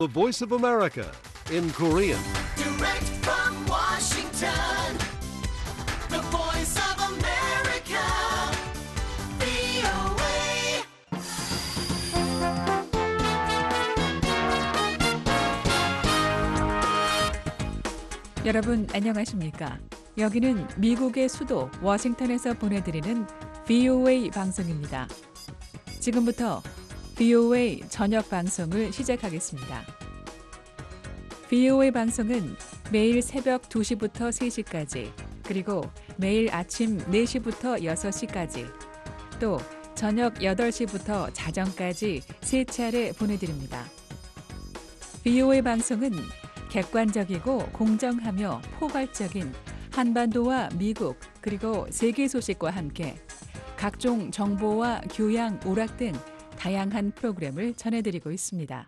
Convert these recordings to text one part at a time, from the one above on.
The Voice of America in Korean. Direct from Washington, the voice of America, VOA. 여러분 안녕하십니까? 여기는 미국의 수도 워싱턴에서 보내드리는 VOA 방송입니다. 지금부터 VOA 저녁 방송을 시작하겠습니다. VOA 방송은 매일 새벽 2시부터 3시까지, 그리고 매일 아침 4시부터 6시까지, 또 저녁 8시부터 자정까지 3차례 보내드립니다. VOA 방송은 객관적이고 공정하며 포괄적인 한반도와 미국 그리고 세계 소식과 함께 각종 정보와 교양, 오락 등 다양한 프로그램을 전해드리고 있습니다.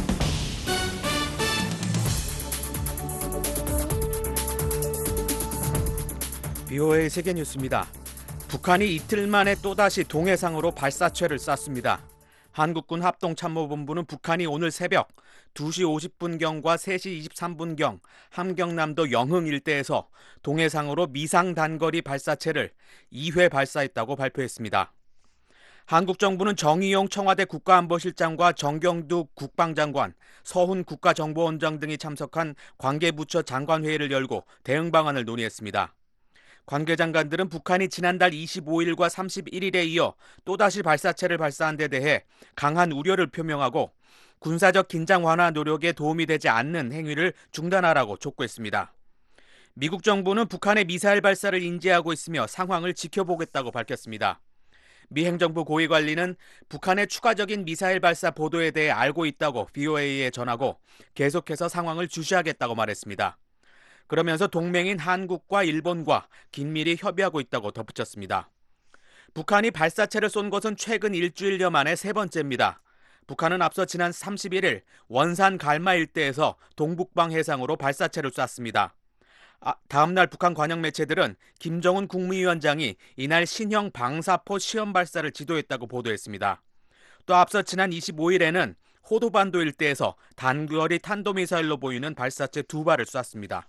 VOA 세계뉴스입니다. 북한이 이틀 만에 또다시 동해상으로 발사체를 쐈습니다. 한국군 합동참모본부는 북한이 오늘 새벽 2시 50분경과 3시 23분경 함경남도 영흥 일대에서 동해상으로 미상 단거리 발사체를 2회 발사했다고 발표했습니다. 한국 정부는 정의용 청와대 국가안보실장과 정경두 국방장관, 서훈 국가정보원장 등이 참석한 관계부처 장관회의를 열고 대응 방안을 논의했습니다. 관계 장관들은 북한이 지난달 25일과 31일에 이어 또다시 발사체를 발사한 데 대해 강한 우려를 표명하고 군사적 긴장 완화 노력에 도움이 되지 않는 행위를 중단하라고 촉구했습니다. 미국 정부는 북한의 미사일 발사를 인지하고 있으며 상황을 지켜보겠다고 밝혔습니다. 미 행정부 고위 관리는 북한의 추가적인 미사일 발사 보도에 대해 알고 있다고 VOA에 전하고 계속해서 상황을 주시하겠다고 말했습니다. 그러면서 동맹인 한국과 일본과 긴밀히 협의하고 있다고 덧붙였습니다. 북한이 발사체를 쏜 것은 최근 일주일여 만에 세 번째입니다. 북한은 앞서 지난 31일 원산 갈마 일대에서 동북방 해상으로 발사체를 쐈습니다. 다음 날 북한 관영 매체들은 김정은 국무위원장이 이날 신형 방사포 시험 발사를 지도했다고 보도했습니다. 또 앞서 지난 25일에는 호도반도 일대에서 단거리 탄도미사일로 보이는 발사체 2발을 쐈습니다.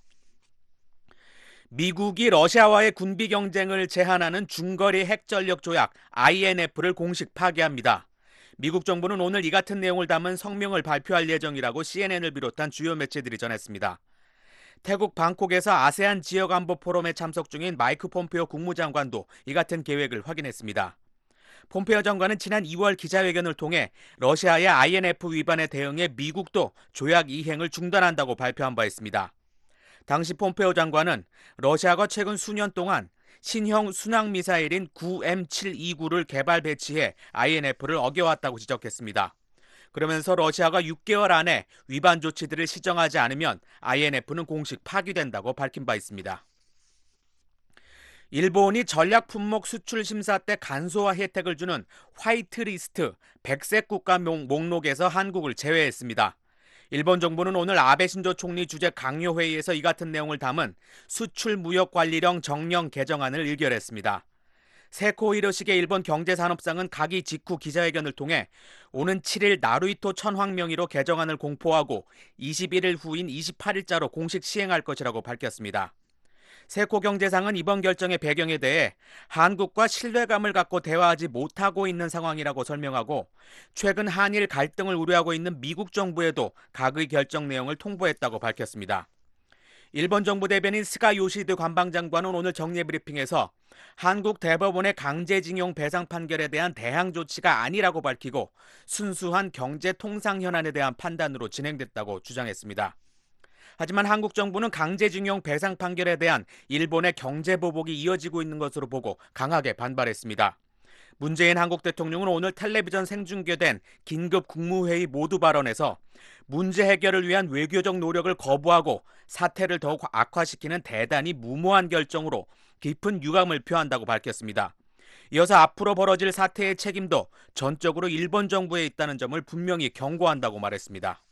미국이 러시아와의 군비 경쟁을 제한하는 중거리 핵전력 조약 INF를 공식 파기합니다. 미국 정부는 오늘 이 같은 내용을 담은 성명을 발표할 예정이라고 CNN을 비롯한 주요 매체들이 전했습니다. 태국 방콕에서 아세안 지역안보 포럼에 참석 중인 마이크 폼페오 국무장관도 이 같은 계획을 확인했습니다. 폼페오 장관은 지난 2월 기자회견을 통해 러시아의 INF 위반에 대응해 미국도 조약 이행을 중단한다고 발표한 바 있습니다. 당시 폼페오 장관은 러시아가 최근 수년 동안 신형 순항미사일인 9M729를 개발 배치해 INF를 어겨왔다고 지적했습니다. 그러면서 러시아가 6개월 안에 위반 조치들을 시정하지 않으면 INF는 공식 파기된다고 밝힌 바 있습니다. 일본이 전략 품목 수출 심사 때 간소화 혜택을 주는 화이트리스트 백색 국가 목록에서 한국을 제외했습니다. 일본 정부는 오늘 아베 신조 총리 주재 강요회의에서 이 같은 내용을 담은 수출무역관리령 정령 개정안을 의결했습니다. 세코 히로시게 일본 경제산업상은 가기 직후 기자회견을 통해 오는 7일 나루히토 천황 명의로 개정안을 공포하고 21일 후인 28일자로 공식 시행할 것이라고 밝혔습니다. 세코 경제상은 이번 결정의 배경에 대해 한국과 신뢰감을 갖고 대화하지 못하고 있는 상황이라고 설명하고 최근 한일 갈등을 우려하고 있는 미국 정부에도 각의 결정 내용을 통보했다고 밝혔습니다. 일본 정부 대변인 스가 요시드 관방장관은 오늘 정례 브리핑에서 한국 대법원의 강제징용 배상 판결에 대한 대항 조치가 아니라고 밝히고 순수한 경제 통상 현안에 대한 판단으로 진행됐다고 주장했습니다. 하지만 한국 정부는 강제징용 배상 판결에 대한 일본의 경제 보복이 이어지고 있는 것으로 보고 강하게 반발했습니다. 문재인 한국 대통령은 오늘 텔레비전 생중계된 긴급 국무회의 모두 발언에서 문제 해결을 위한 외교적 노력을 거부하고 사태를 더욱 악화시키는 대단히 무모한 결정으로 깊은 유감을 표한다고 밝혔습니다. 이어서 앞으로 벌어질 사태의 책임도 전적으로 일본 정부에 있다는 점을 분명히 경고한다고 말했습니다.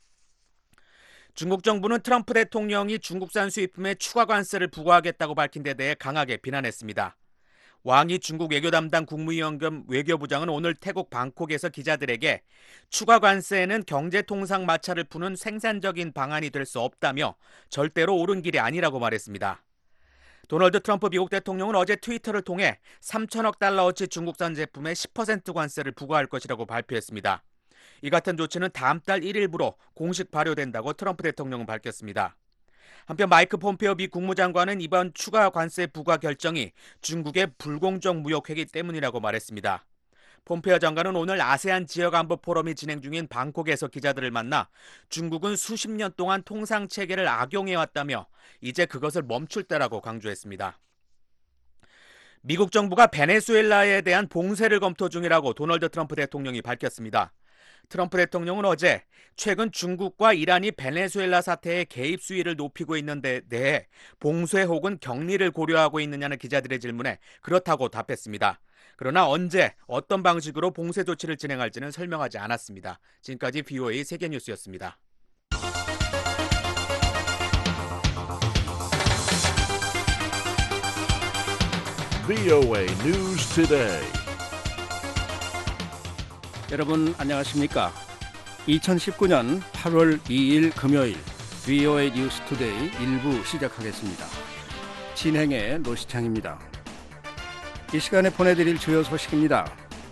중국 정부는 트럼프 대통령이 중국산 수입품에 추가 관세를 부과하겠다고 밝힌 데 대해 강하게 비난했습니다. 왕이 중국 외교 담당 국무위원 겸 외교부장은 오늘 태국 방콕에서 기자들에게 추가 관세는 경제통상 마찰을 푸는 생산적인 방안이 될 수 없다며 절대로 옳은 길이 아니라고 말했습니다. 도널드 트럼프 미국 대통령은 어제 트위터를 통해 3천억 달러어치 중국산 제품에 10% 관세를 부과할 것이라고 발표했습니다. 이 같은 조치는 다음 달 1일부로 공식 발효된다고 트럼프 대통령은 밝혔습니다. 한편 마이크 폼페오 미 국무장관은 이번 추가 관세 부과 결정이 중국의 불공정 무역회기 때문이라고 말했습니다. 폼페오 장관은 오늘 아세안 지역안보 포럼이 진행 중인 방콕에서 기자들을 만나 중국은 수십 년 동안 통상체계를 악용해왔다며 이제 그것을 멈출 때라고 강조했습니다. 미국 정부가 베네수엘라에 대한 봉쇄를 검토 중이라고 도널드 트럼프 대통령이 밝혔습니다. 트럼프 대통령은 어제 최근 중국과 이란이 베네수엘라 사태에 개입 수위를 높이고 있는 데 대해 봉쇄 혹은 격리를 고려하고 있느냐는 기자들의 질문에 그렇다고 답했습니다. 그러나 언제 어떤 방식으로 봉쇄 조치를 진행할지는 설명하지 않았습니다. 지금까지 VOA 세계뉴스였습니다. VOA News Today. 여러분 안녕하십니까? 2019년 8월 2일 금요일 VOA 뉴스 투데이 1부 시작하겠습니다. 진행의 노시창입니다. 이 시간에 보내드릴 주요 소식입니다.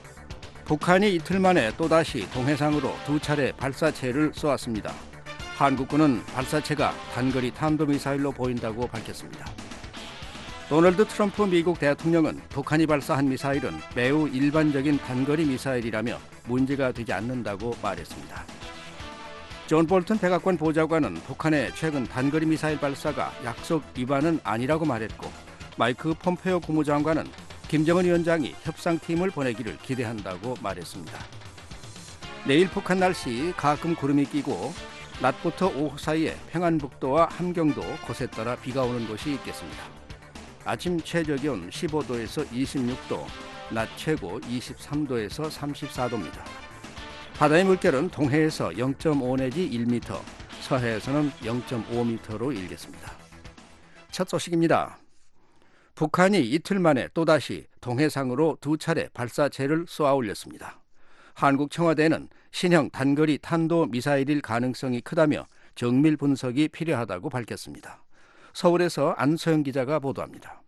북한이 이틀 만에 또다시 동해상으로 두 차례 발사체를 쏘았습니다. 한국군은 발사체가 단거리 탄도미사일로 보인다고 밝혔습니다. 도널드 트럼프 미국 대통령은 북한이 발사한 미사일은 매우 일반적인 단거리 미사일이라며 문제가 되지 않는다고 말했습니다. 존 볼튼 백악관 보좌관은 북한의 최근 단거리 미사일 발사가 약속 위반은 아니라고 말했고, 마이크 폼페오 국무장관은 김정은 위원장이 협상팀을 보내기를 기대한다고 말했습니다. 내일 북한 날씨 가끔 구름이 끼고 낮부터 오후 사이에 평안북도와 함경도 곳에 따라 비가 오는 곳이 있겠습니다. 아침 최저기온 15도에서 26도, 낮 최고 23도에서 34도입니다. 바다의 물결은 동해에서 0.5 내지 1m, 서해에서는 0.5m로 일겠습니다. 첫 소식입니다. 북한이 이틀 만에 또다시 동해상으로 두 차례 발사체를 쏘아 올렸습니다. 한국 청와대는 신형 단거리 탄도미사일일 가능성이 크다며 정밀 분석이 필요하다고 밝혔습니다. 서울에서 안소영 기자가 보도합니다.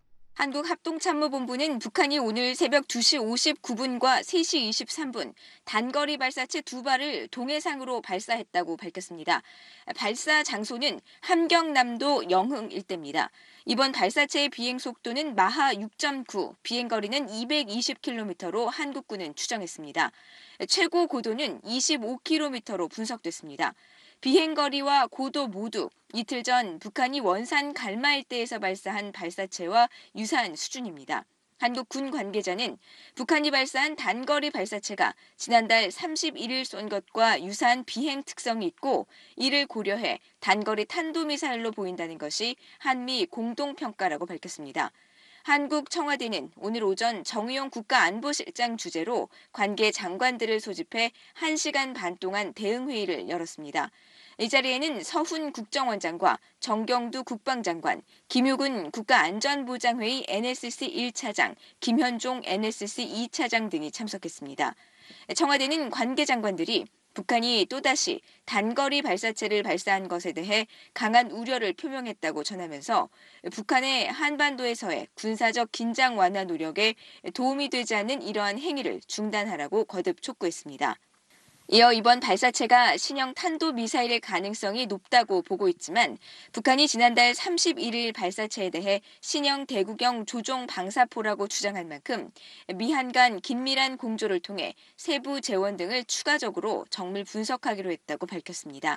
한국합동참모본부는 북한이 오늘 새벽 2시 59분과 3시 23분 단거리 발사체 2발을 동해상으로 발사했다고 밝혔습니다. 발사 장소는 함경남도 영흥 일대입니다. 이번 발사체의 비행 속도는 마하 6.9, 비행거리는 220km로 한국군은 추정했습니다. 최고 고도는 25km로 분석됐습니다. 비행거리와 고도 모두 이틀 전 북한이 원산 갈마 일대에서 발사한 발사체와 유사한 수준입니다. 한국 군 관계자는 북한이 발사한 단거리 발사체가 지난달 31일 쏜 것과 유사한 비행 특성이 있고, 이를 고려해 단거리 탄도미사일로 보인다는 것이 한미 공동평가라고 밝혔습니다. 한국 청와대는 오늘 오전 정의용 국가안보실장 주재로 관계 장관들을 소집해 1시간 반 동안 대응회의를 열었습니다. 이 자리에는 서훈 국정원장과 정경두 국방장관, 김유근 국가안전보장회의 NSC 1차장, 김현종 NSC 2차장 등이 참석했습니다. 청와대는 관계 장관들이 북한이 또다시 단거리 발사체를 발사한 것에 대해 강한 우려를 표명했다고 전하면서 북한의 한반도에서의 군사적 긴장 완화 노력에 도움이 되지 않는 이러한 행위를 중단하라고 거듭 촉구했습니다. 이어 이번 발사체가 신형 탄도미사일의 가능성이 높다고 보고 있지만, 북한이 지난달 31일 발사체에 대해 신형 대구경 조종 방사포라고 주장한 만큼 미한 간 긴밀한 공조를 통해 세부 재원 등을 추가적으로 정밀 분석하기로 했다고 밝혔습니다.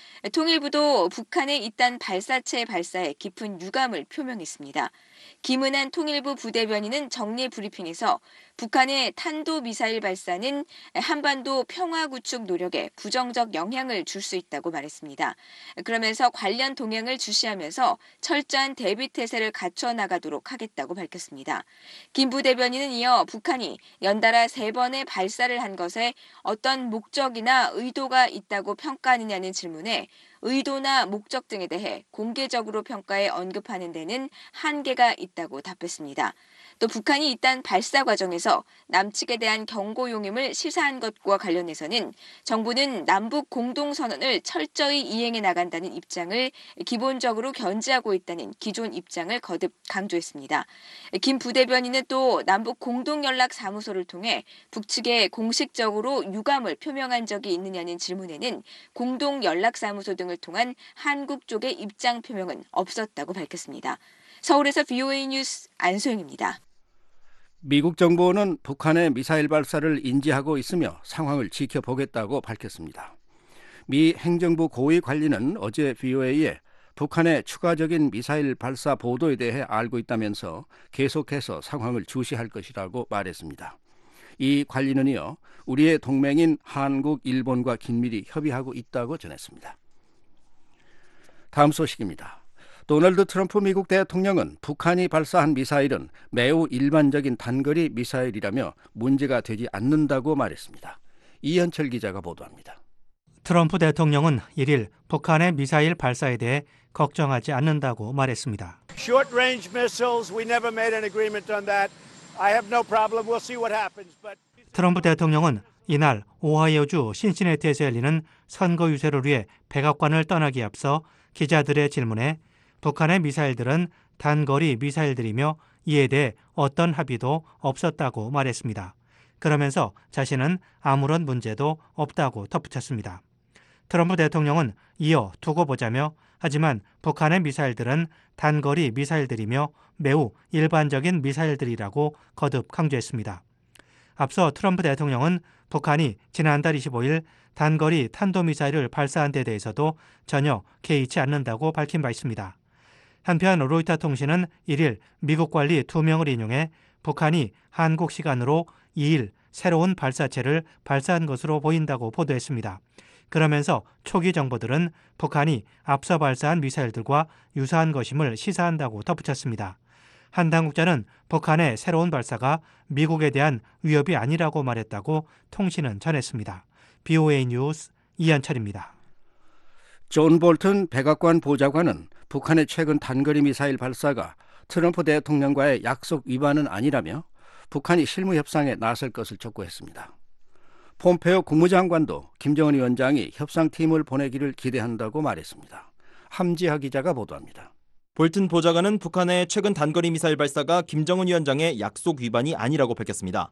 통일부도 북한의 이딴 발사체 발사에 깊은 유감을 표명했습니다. 김은한 통일부 부대변인은 정례 브리핑에서 북한의 탄도미사일 발사는 한반도 평화 구축 노력에 부정적 영향을 줄 수 있다고 말했습니다. 그러면서 관련 동향을 주시하면서 철저한 대비태세를 갖춰 나가도록 하겠다고 밝혔습니다. 김 부대변인은 이어 북한이 연달아 3번의 발사를 한 것에 어떤 목적이나 의도가 있다고 평가하느냐는 질문에 의도나 목적 등에 대해 공개적으로 평가해 언급하는 데는 한계가 있다고 답했습니다. 또 북한이 잇단 발사 과정에서 남측에 대한 경고 용임을 시사한 것과 관련해서는 정부는 남북 공동선언을 철저히 이행해 나간다는 입장을 기본적으로 견지하고 있다는 기존 입장을 거듭 강조했습니다. 김 부대변인은 또 남북 공동연락사무소를 통해 북측에 공식적으로 유감을 표명한 적이 있느냐는 질문에는 공동연락사무소 등을 통한 한국 쪽의 입장 표명은 없었다고 밝혔습니다. 서울에서 VOA 뉴스 안소영입니다. 미국 정부는 북한의 미사일 발사를 인지하고 있으며 상황을 지켜보겠다고 밝혔습니다. 미 행정부 고위 관리는 어제 VOA에 북한의 추가적인 미사일 발사 보도에 대해 알고 있다면서 계속해서 상황을 주시할 것이라고 말했습니다. 이 관리는요, 우리의 동맹인 한국, 일본과 긴밀히 협의하고 있다고 전했습니다. 다음 소식입니다. 도널드 트럼프 미국 대통령은 북한이 발사한 미사일은 매우 일반적인 단거리 미사일이라며 문제가 되지 않는다고 말했습니다. 이현철 기자가 보도합니다. 트럼프 대통령은 1일 북한의 미사일 발사에 대해 걱정하지 않는다고 말했습니다. Short range missiles, we never made an agreement on that. I have no problem. We'll see what happens. But 트럼프 대통령은 이날 오하이오주 신시내티에서 열리는 선거 유세를 위해 백악관을 떠나기 앞서 기자들의 질문에 북한의 미사일들은 단거리 미사일들이며 이에 대해 어떤 합의도 없었다고 말했습니다. 그러면서 자신은 아무런 문제도 없다고 덧붙였습니다. 트럼프 대통령은 이어 두고 보자며 하지만 북한의 미사일들은 단거리 미사일들이며 매우 일반적인 미사일들이라고 거듭 강조했습니다. 앞서 트럼프 대통령은 북한이 지난달 25일 단거리 탄도미사일을 발사한 데 대해서도 전혀 개의치 않는다고 밝힌 바 있습니다. 한편 로이터 통신은 1일 미국 관리 2명을 인용해 북한이 한국 시간으로 2일 새로운 발사체를 발사한 것으로 보인다고 보도했습니다. 그러면서 초기 정보들은 북한이 앞서 발사한 미사일들과 유사한 것임을 시사한다고 덧붙였습니다. 한 당국자는 북한의 새로운 발사가 미국에 대한 위협이 아니라고 말했다고 통신은 전했습니다. BOA 뉴스 이현철입니다. 존 볼튼 백악관 보좌관은 북한의 최근 단거리 미사일 발사가 트럼프 대통령과의 약속 위반은 아니라며 북한이 실무 협상에 나설 것을 촉구했습니다. 폼페오 국무장관도 김정은 위원장이 협상팀을 보내기를 기대한다고 말했습니다. 함지하 기자가 보도합니다. 볼튼 보좌관은 북한의 최근 단거리 미사일 발사가 김정은 위원장의 약속 위반이 아니라고 밝혔습니다.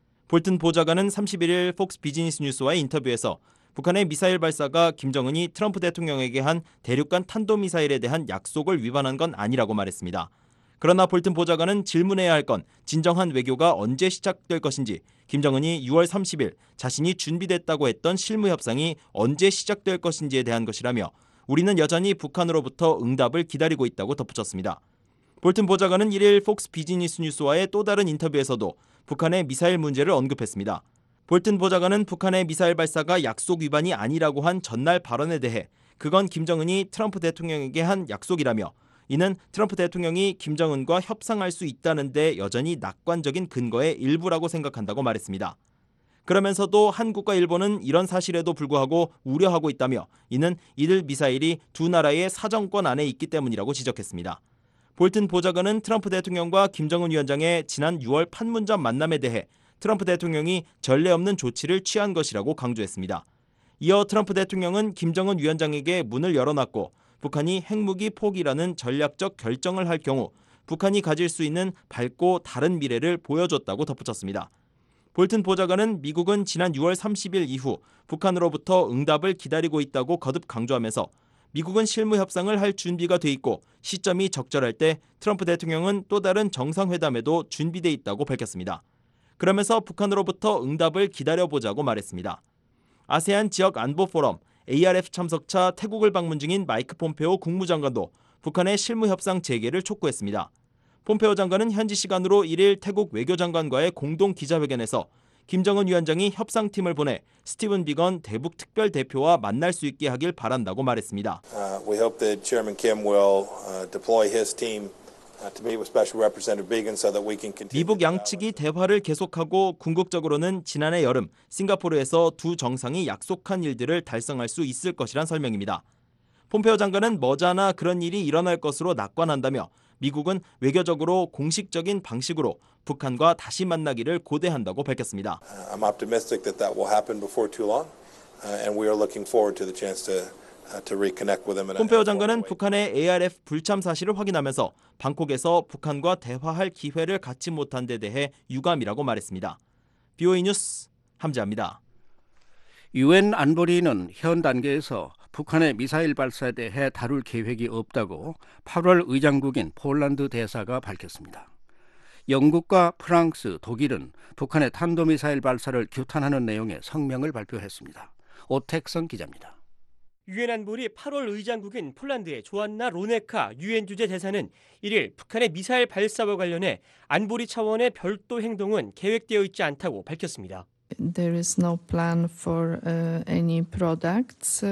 볼튼 보좌관은 31일 폭스 비즈니스 뉴스와의 인터뷰에서 북한의 미사일 발사가 김정은이 트럼프 대통령에게 한 대륙간 탄도미사일에 대한 약속을 위반한 건 아니라고 말했습니다. 그러나 볼튼 보좌관은 질문해야 할 건 진정한 외교가 언제 시작될 것인지, 김정은이 6월 30일 자신이 준비됐다고 했던 실무 협상이 언제 시작될 것인지에 대한 것이라며 우리는 여전히 북한으로부터 응답을 기다리고 있다고 덧붙였습니다. 볼튼 보좌관은 1일 폭스 비즈니스 뉴스와의 또 다른 인터뷰에서도 북한의 미사일 문제를 언급했습니다. 볼튼 보좌관은 북한의 미사일 발사가 약속 위반이 아니라고 한 전날 발언에 대해 그건 김정은이 트럼프 대통령에게 한 약속이라며 이는 트럼프 대통령이 김정은과 협상할 수 있다는 데 여전히 낙관적인 근거의 일부라고 생각한다고 말했습니다. 그러면서도 한국과 일본은 이런 사실에도 불구하고 우려하고 있다며 이는 이들 미사일이 두 나라의 사정권 안에 있기 때문이라고 지적했습니다. 볼튼 보좌관은 트럼프 대통령과 김정은 위원장의 지난 6월 판문점 만남에 대해 트럼프 대통령이 전례 없는 조치를 취한 것이라고 강조했습니다. 이어 트럼프 대통령은 김정은 위원장에게 문을 열어놨고 북한이 핵무기 포기라는 전략적 결정을 할 경우 북한이 가질 수 있는 밝고 다른 미래를 보여줬다고 덧붙였습니다. 볼튼 보좌관은 미국은 지난 6월 30일 이후 북한으로부터 응답을 기다리고 있다고 거듭 강조하면서 미국은 실무 협상을 할 준비가 돼 있고 시점이 적절할 때 트럼프 대통령은 또 다른 정상회담에도 준비돼 있다고 밝혔습니다. 그러면서 북한으로부터 응답을 기다려보자고 말했습니다. 아세안 지역 안보 포럼 ARF 참석차 태국을 방문 중인 마이크 폼페오 국무장관도 북한의 실무 협상 재개를 촉구했습니다. 폼페오 장관은 현지 시간으로 1일 태국 외교장관과의 공동 기자회견에서 김정은 위원장이 협상팀을 보내 스티븐 비건 대북 특별 대표와 만날 수 있게 하길 바란다고 말했습니다. We hope that Chairman Kim will deploy his team to meet with Special Representative Biegun so that we can continue. 미북 양측이 대화를 계속하고 궁극적으로는 지난해 여름 싱가포르에서 두 정상이 약속한 일들을 달성할 수 있을 것이란 설명입니다. 폼페오 장관은 머지않아 그런 일이 일어날 것으로 낙관한다며 미국은 외교적으로 공식적인 방식으로 북한과 다시 만나기를 고대한다고 밝혔습니다. I'm optimistic that that will happen before too long, and we are looking forward to the chance to reconnect with them. 폼페오 장관은 북한의 ARF 불참 사실을 확인하면서 방콕에서 북한과 대화할 기회를 갖지 못한 데 대해 유감이라고 말했습니다. BOE 뉴스 함재합니다. 유엔 안보리는 현 단계에서 북한의 미사일 발사에 대해 다룰 계획이 없다고 8월 의장국인 폴란드 대사가 밝혔습니다. 영국과 프랑스, 독일은 북한의 탄도미사일 발사를 규탄하는 내용의 성명을 발표했습니다. 오택성 기자입니다. 유엔 안보리 8월 의장국인 폴란드의 조안나 로네카 유엔 주재 대사는 1일 북한의 미사일 발사와 관련해 안보리 차원의 별도 행동은 계획되어 있지 않다고 밝혔습니다. There is no plan for any products.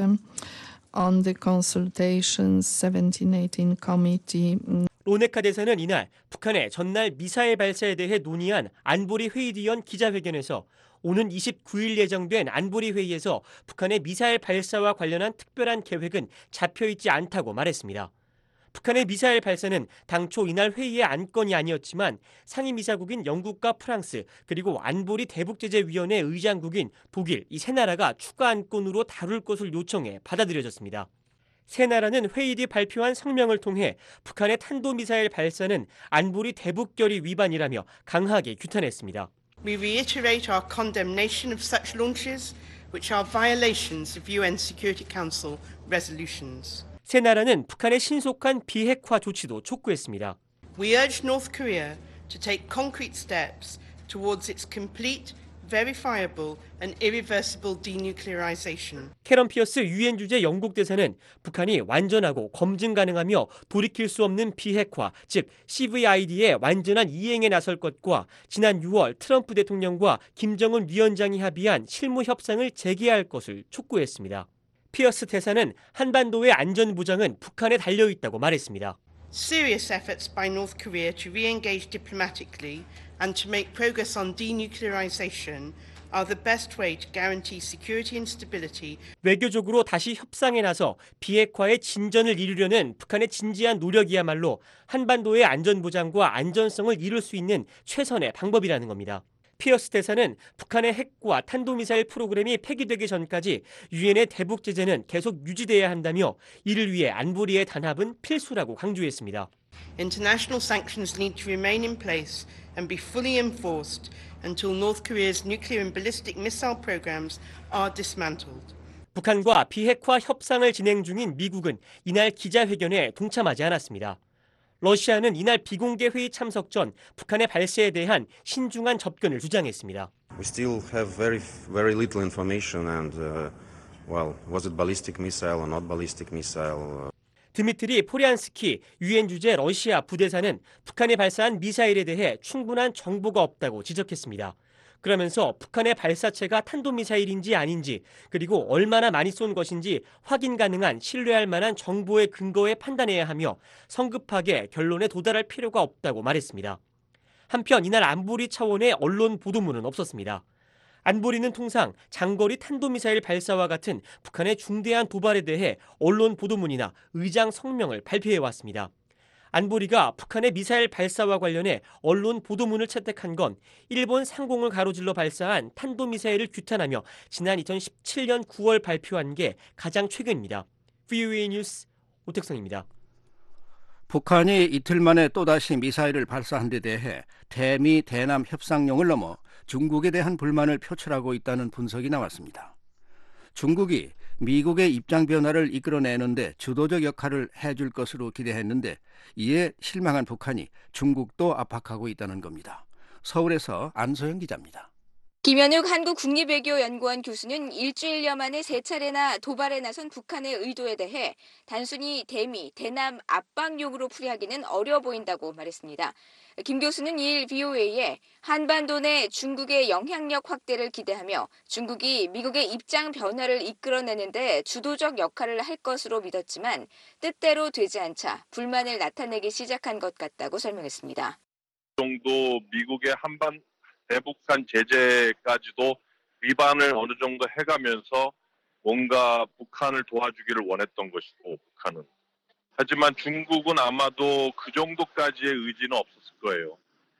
On the consultations 17-18 committee. 로네카 대사는 이날 북한의 전날 미사일 발사에 대해 논의한 안보리 회의 뒤연 기자회견에서 오는 29일 예정된 안보리 회의에서 북한의 미사일 발사와 관련한 특별한 계획은 잡혀있지 않다고 말했습니다. 북한의 미사일 발사는 당초 이날 회의의 안건이 아니었지만 상임이사국인 영국과 프랑스 그리고 안보리 대북제재위원회 의장국인 독일 이 세 나라가 추가 안건으로 다룰 것을 요청해 받아들여졌습니다. 세 나라는 회의 뒤 발표한 성명을 통해 북한의 탄도미사일 발사는 안보리 대북결의 위반이라며 강하게 규탄했습니다. We reiterate our condemnation of such launches, which are violations of UN Security Council resolutions. 세 나라는 북한의 신속한 비핵화 조치도 촉구했습니다. We urge North Korea to take concrete steps towards its complete, verifiable and irreversible denuclearization. 캐런 피어스 유엔 주재 영국 대사는 북한이 완전하고 검증 가능하며 돌이킬 수 없는 비핵화, 즉 CVID의 완전한 이행에 나설 것과 지난 6월 트럼프 대통령과 김정은 위원장이 합의한 실무 협상을 재개할 것을 촉구했습니다. 피어스 대사는 한반도의 안전 보장은 북한에 달려 있다고 말했습니다. Serious efforts by North Korea to re-engage diplomatically and to make progress on denuclearization are the best way to guarantee security and stability. 외교적으로 다시 협상에 나서 비핵화의 진전을 이루려는 북한의 진지한 노력이야말로 한반도의 안전 보장과 안전성을 이룰 수 있는 최선의 방법이라는 겁니다. 피어스 대사는 북한의 핵과 탄도미사일 프로그램이 폐기되기 전까지 유엔의 대북 제재는 계속 유지돼야 한다며 이를 위해 안보리의 단합은 필수라고 강조했습니다. International sanctions need to remain in place and be fully enforced until North Korea's nuclear and ballistic missile programs are dismantled. 북한과 비핵화 협상을 진행 중인 미국은 이날 기자회견에 동참하지 않았습니다. 러시아는 이날 비공개 회의 참석 전 북한의 발사에 대한 신중한 접근을 주장했습니다. We still have very little information and well, was it ballistic missile or not ballistic missile? 드미트리 포리안스키 유엔 주재 러시아 부대사는 북한이 발사한 미사일에 대해 충분한 정보가 없다고 지적했습니다. 그러면서 북한의 발사체가 탄도미사일인지 아닌지 그리고 얼마나 많이 쏜 것인지 확인 가능한 신뢰할 만한 정보의 근거에 판단해야 하며 성급하게 결론에 도달할 필요가 없다고 말했습니다. 한편 이날 안보리 차원의 언론 보도문은 없었습니다. 안보리는 통상 장거리 탄도미사일 발사와 같은 북한의 중대한 도발에 대해 언론 보도문이나 의장 성명을 발표해왔습니다. 안보리가 북한의 미사일 발사와 관련해 언론 보도문을 채택한 건 일본 상공을 가로질러 발사한 탄도미사일을 규탄하며 지난 2017년 9월 발표한 게 가장 최근입니다. VOA 뉴스 오택성입니다. 북한이 이틀 만에 또다시 미사일을 발사한 데 대해 대미 대남 협상용을 넘어 중국에 대한 불만을 표출하고 있다는 분석이 나왔습니다. 중국이 미국의 입장 변화를 이끌어내는데 주도적 역할을 해줄 것으로 기대했는데 이에 실망한 북한이 중국도 압박하고 있다는 겁니다. 서울에서 안소영 기자입니다. 김현욱 한국국립외교연구원 교수는 일주일여 만에 세 차례나 도발에 나선 북한의 의도에 대해 단순히 대미, 대남 압박용으로 풀이하기는 어려워 보인다고 말했습니다. 김 교수는 2일 VOA에 한반도 내 중국의 영향력 확대를 기대하며 중국이 미국의 입장 변화를 이끌어내는데 주도적 역할을 할 것으로 믿었지만 뜻대로 되지 않자 불만을 나타내기 시작한 것 같다고 설명했습니다. 정도 미국의 대북한 제재까지도 위반을 어느 정도 해가면서 뭔가 북한을 도와주기를 원했던 것이고 북한은 하지만 중국은 아마도 그 정도까지의 의지는 없었을 거예요.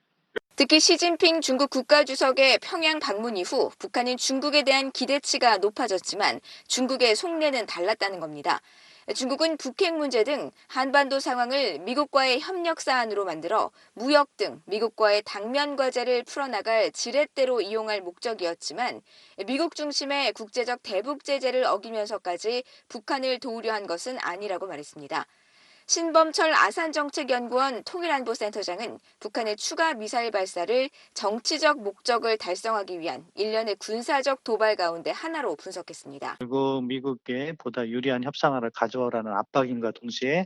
특히 시진핑 중국 국가주석의 평양 방문 이후 북한은 중국에 대한 기대치가 높아졌지만 중국의 속내는 달랐다는 겁니다. 중국은 북핵 문제 등 한반도 상황을 미국과의 협력 사안으로 만들어 무역 등 미국과의 당면 과제를 풀어나갈 지렛대로 이용할 목적이었지만 미국 중심의 국제적 대북 제재를 어기면서까지 북한을 도우려 한 것은 아니라고 말했습니다. 신범철 아산정책연구원 통일안보센터장은 북한의 추가 미사일 발사를 정치적 목적을 달성하기 위한 일련의 군사적 도발 가운데 하나로 분석했습니다. 결국 미국에 보다 유리한 협상을 가져오라는 압박임과 동시에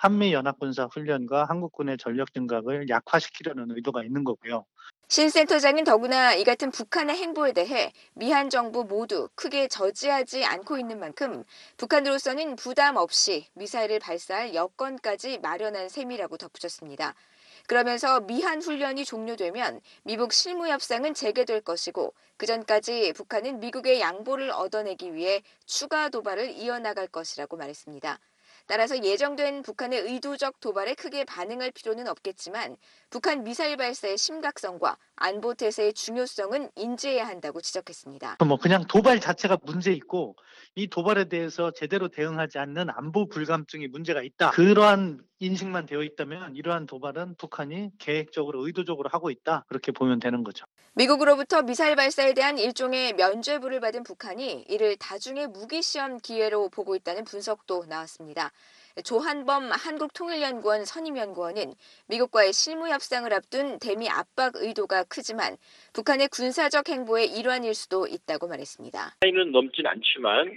한미연합군사훈련과 한국군의 전력 증강을 약화시키려는 의도가 있는 거고요. 신 센터장은 더구나 이 같은 북한의 행보에 대해 미한 정부 모두 크게 저지하지 않고 있는 만큼 북한으로서는 부담 없이 미사일을 발사할 여건까지 마련한 셈이라고 덧붙였습니다. 그러면서 미한 훈련이 종료되면 미북 실무 협상은 재개될 것이고 그전까지 북한은 미국의 양보를 얻어내기 위해 추가 도발을 이어나갈 것이라고 말했습니다. 따라서 예정된 북한의 의도적 도발에 크게 반응할 필요는 없겠지만 북한 미사일 발사의 심각성과 안보 태세의 중요성은 인지해야 한다고 지적했습니다. 그냥 도발 자체가 문제 있고 이 도발에 대해서 제대로 대응하지 않는 안보 불감증이 문제가 있다. 그러한 인식만 되어 있다면 이러한 도발은 북한이 계획적으로 의도적으로 하고 있다. 그렇게 보면 되는 거죠. 미국으로부터 미사일 발사에 대한 일종의 면죄부를 받은 북한이 이를 다중의 무기시험 기회로 보고 있다는 분석도 나왔습니다. 조한범 한국통일연구원 선임연구원은 미국과의 실무 협상을 앞둔 대미 압박 의도가 크지만 북한의 군사적 행보의 일환일 수도 있다고 말했습니다. 차이는 넘진 않지만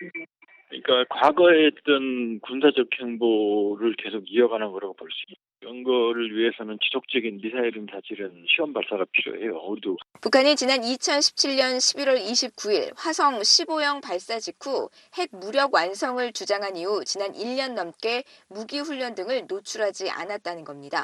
그러니까 과거에 했던 군사적 행보를 계속 이어가는 거라고 볼 수 있습니다. 이런 거를 위해서는 지속적인 미사일은 사실은 시험 발사가 필요해요. 우리도. 북한이 지난 2017년 11월 29일 화성 15형 발사 직후 핵 무력 완성을 주장한 이후 지난 1년 넘게 무기 훈련 등을 노출하지 않았다는 겁니다.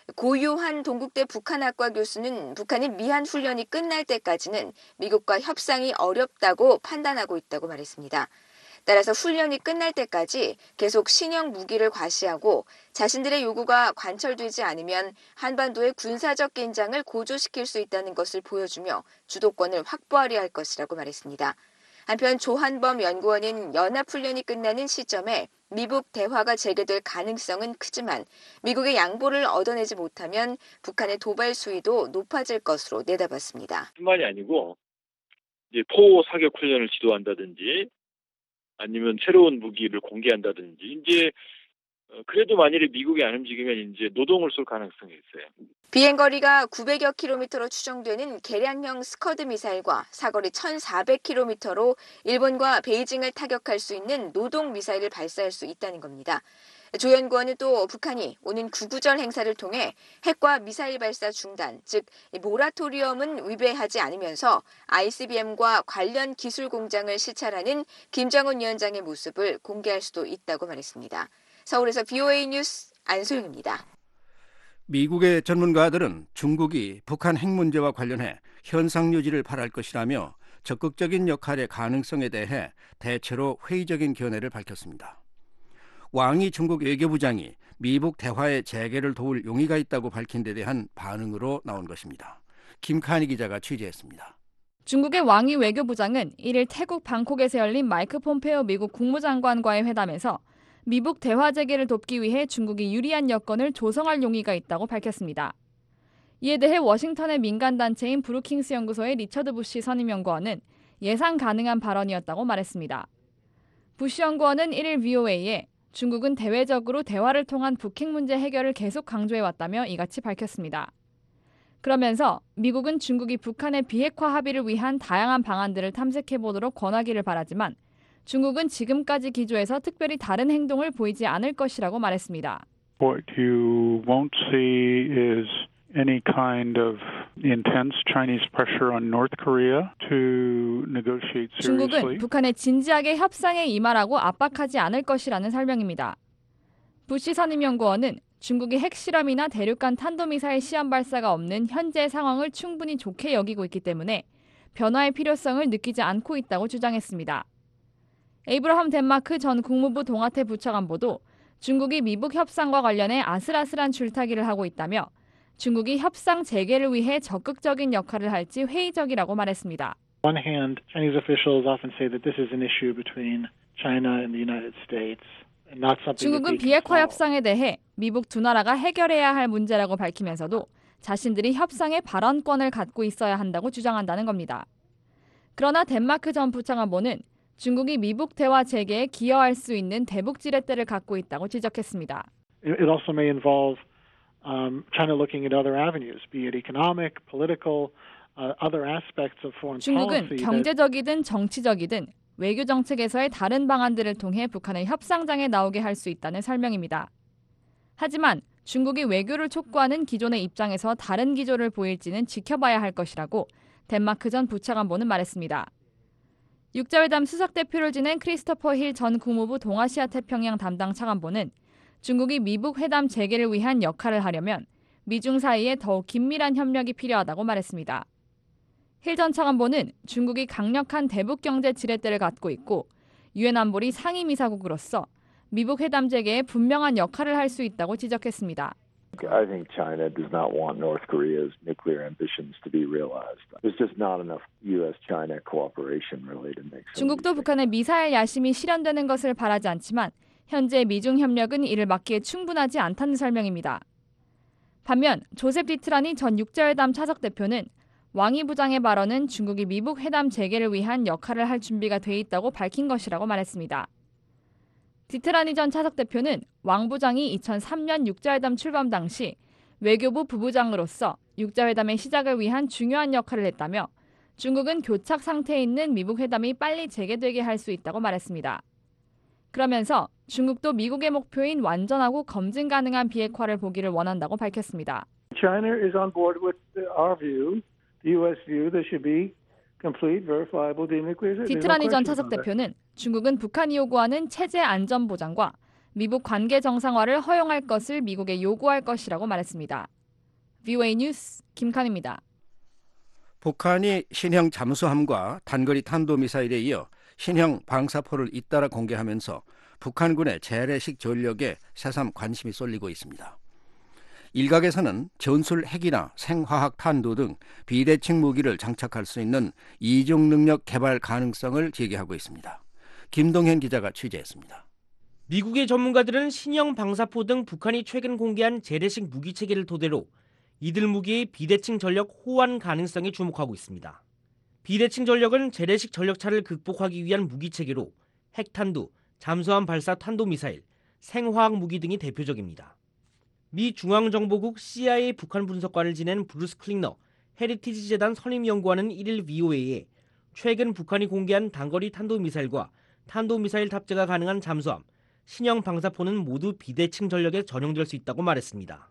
고유한 동국대 북한학과 교수는 북한이 미한 훈련이 끝날 때까지는 미국과 협상이 어렵다고 판단하고 있다고 말했습니다. 따라서 훈련이 끝날 때까지 계속 신형 무기를 과시하고 자신들의 요구가 관철되지 않으면 한반도의 군사적 긴장을 고조시킬 수 있다는 것을 보여주며 주도권을 확보하려 할 것이라고 말했습니다. 한편 조한범 연구원은 연합훈련이 끝나는 시점에 미북 대화가 재개될 가능성은 크지만 미국의 양보를 얻어내지 못하면 북한의 도발 수위도 높아질 것으로 내다봤습니다. 뿐만이 아니고 이제 포 사격 훈련을 지도한다든지 아니면 새로운 무기를 공개한다든지 이제 그래도 만일에 미국이 안 움직이면 이제 노동을 쏠 가능성이 있어요. 비행거리가 900여 킬로미터로 추정되는 개량형 스커드 미사일과 사거리 1,400킬로미터로 일본과 베이징을 타격할 수 있는 노동 미사일을 발사할 수 있다는 겁니다. 조 연구원은 또 북한이 오는 구구절 행사를 통해 핵과 미사일 발사 중단, 즉 모라토리엄은 위배하지 않으면서 ICBM과 관련 기술 공장을 시찰하는 김정은 위원장의 모습을 공개할 수도 있다고 말했습니다. 서울에서 VOA 뉴스 안소영입니다. 미국의 전문가들은 중국이 북한 핵 문제와 관련해 현상 유지를 바랄 것이라며 적극적인 역할의 가능성에 대해 대체로 회의적인 견해를 밝혔습니다. 왕이 중국 외교부장이 미북 대화의 재개를 도울 용의가 있다고 밝힌 데 대한 반응으로 나온 것입니다. 김칸희 기자가 취재했습니다. 중국의 왕이 외교부장은 1일 태국 방콕에서 열린 마이크 폼페오 미국 국무장관과의 회담에서 미북 대화 재개를 돕기 위해 중국이 유리한 여건을 조성할 용의가 있다고 밝혔습니다. 이에 대해 워싱턴의 민간단체인 브루킹스 연구소의 리처드 부시 선임연구원은 예상 가능한 발언이었다고 말했습니다. 부시 연구원은 1일 VOA에 중국은 대외적으로 대화를 통한 북핵 문제 해결을 계속 강조해왔다며 이같이 밝혔습니다. 그러면서 미국은 중국이 북한의 비핵화 합의를 위한 다양한 방안들을 탐색해보도록 권하기를 바라지만 중국은 지금까지 기조에서 특별히 다른 행동을 보이지 않을 것이라고 말했습니다. What you won't see is any kind of intense Chinese pressure on North Korea to negotiate seriously. 중국은 북한에 진지하게 협상에 임하라고 압박하지 않을 것이라는 설명입니다. 부시 선임연구원은 중국이 핵실험이나 대륙간 탄도미사일 시험 발사가 없는 현재 상황을 충분히 좋게 여기고 있기 때문에 변화의 필요성을 느끼지 않고 있다고 주장했습니다. 에이브러함 덴마크 전 국무부 동아태 부차관보도 중국이 미북 협상과 관련해 아슬아슬한 줄타기를 하고 있다며 중국이 협상 재개를 위해 적극적인 역할을 할지 회의적이라고 말했습니다. On one hand, Chinese officials often say that this is an issue between China and the United States. 중국은 비핵화 협상에 대해 미북 두 나라가 해결해야 할 문제라고 밝히면서도 자신들이 협상의 발언권을 갖고 있어야 한다고 주장한다는 겁니다. 그러나 덴마크 전 부창안보는 중국이 미북 대화 재개에 기여할 수 있는 대북 지렛대를 갖고 있다고 지적했습니다. It also may involve China looking at other avenues, be it economic, political, other aspects of foreign 중국은 policy. 경제적이든 정치적이든 외교 정책에서의 다른 방안들을 통해 북한을 협상장에 나오게 할 수 있다는 설명입니다. 하지만 중국이 외교를 촉구하는 기존의 입장에서 다른 기조를 보일지는 지켜봐야 할 것이라고 덴마크 전 부차관보는 말했습니다. 육자회담 수석대표를 지낸 크리스토퍼 힐 전 국무부 동아시아 태평양 담당 차관보는 중국이 미북 회담 재개를 위한 역할을 하려면 미중 사이에 더욱 긴밀한 협력이 필요하다고 말했습니다. 힐 전 차관보는 중국이 강력한 대북 경제 지렛대를 갖고 있고 유엔 안보리 상임이사국으로서 미북 회담 재개에 분명한 역할을 할 수 있다고 지적했습니다. I think China does not want North Korea's nuclear ambitions to be realized. There's just not enough U.S.-China cooperation really to make. 중국도 북한의 미사일 야심이 실현되는 것을 바라지 않지만 현재 미중 협력은 이를 막기에 충분하지 않다는 설명입니다. 반면 조셉 디트라니 전 육자회담 차석 대표는 왕이 부장의 발언은 중국이 미북 회담 재개를 위한 역할을 할 준비가 돼 있다고 밝힌 것이라고 말했습니다. 디트라니 전 차석 대표는 왕 부장이 2003년 육자회담 출범 당시 외교부 부부장으로서 육자회담의 시작을 위한 중요한 역할을 했다며 중국은 교착 상태에 있는 미북 회담이 빨리 재개되게 할 수 있다고 말했습니다. 그러면서 중국도 미국의 목표인 완전하고 검증 가능한 비핵화를 보기를 원한다고 밝혔습니다. China is on board with our view, the U.S. view. There should be complete, verifiable denuclearization. 디트라니 전 차석 대표는 중국은 북한이 요구하는 체제 안전 보장과 미북 관계 정상화를 허용할 것을 미국에 요구할 것이라고 말했습니다. VOA 뉴스 김칸입니다. 북한이 신형 잠수함과 단거리 탄도미사일에 이어 신형 방사포를 잇따라 공개하면서 북한군의 재래식 전력에 새삼 관심이 쏠리고 있습니다. 일각에서는 전술 핵이나 생화학 탄도 등 비대칭 무기를 장착할 수 있는 이중 능력 개발 가능성을 제기하고 있습니다. 김동현 기자가 취재했습니다. 미국의 전문가들은 신형 방사포 등 북한이 최근 공개한 재래식 무기 체계를 토대로 이들 무기의 비대칭 전력 호환 가능성에 주목하고 있습니다. 비대칭 전력은 재래식 전력차를 극복하기 위한 무기 체계로 핵탄두, 잠수함 발사 탄도미사일, 생화학 무기 등이 대표적입니다. 미 중앙정보국 CIA 북한 분석관을 지낸 브루스 클링너 헤리티지 재단 선임연구원은 1일 VOA에 최근 북한이 공개한 단거리 탄도미사일과 탄도미사일 탑재가 가능한 잠수함, 신형 방사포는 모두 비대칭 전력에 전용될 수 있다고 말했습니다.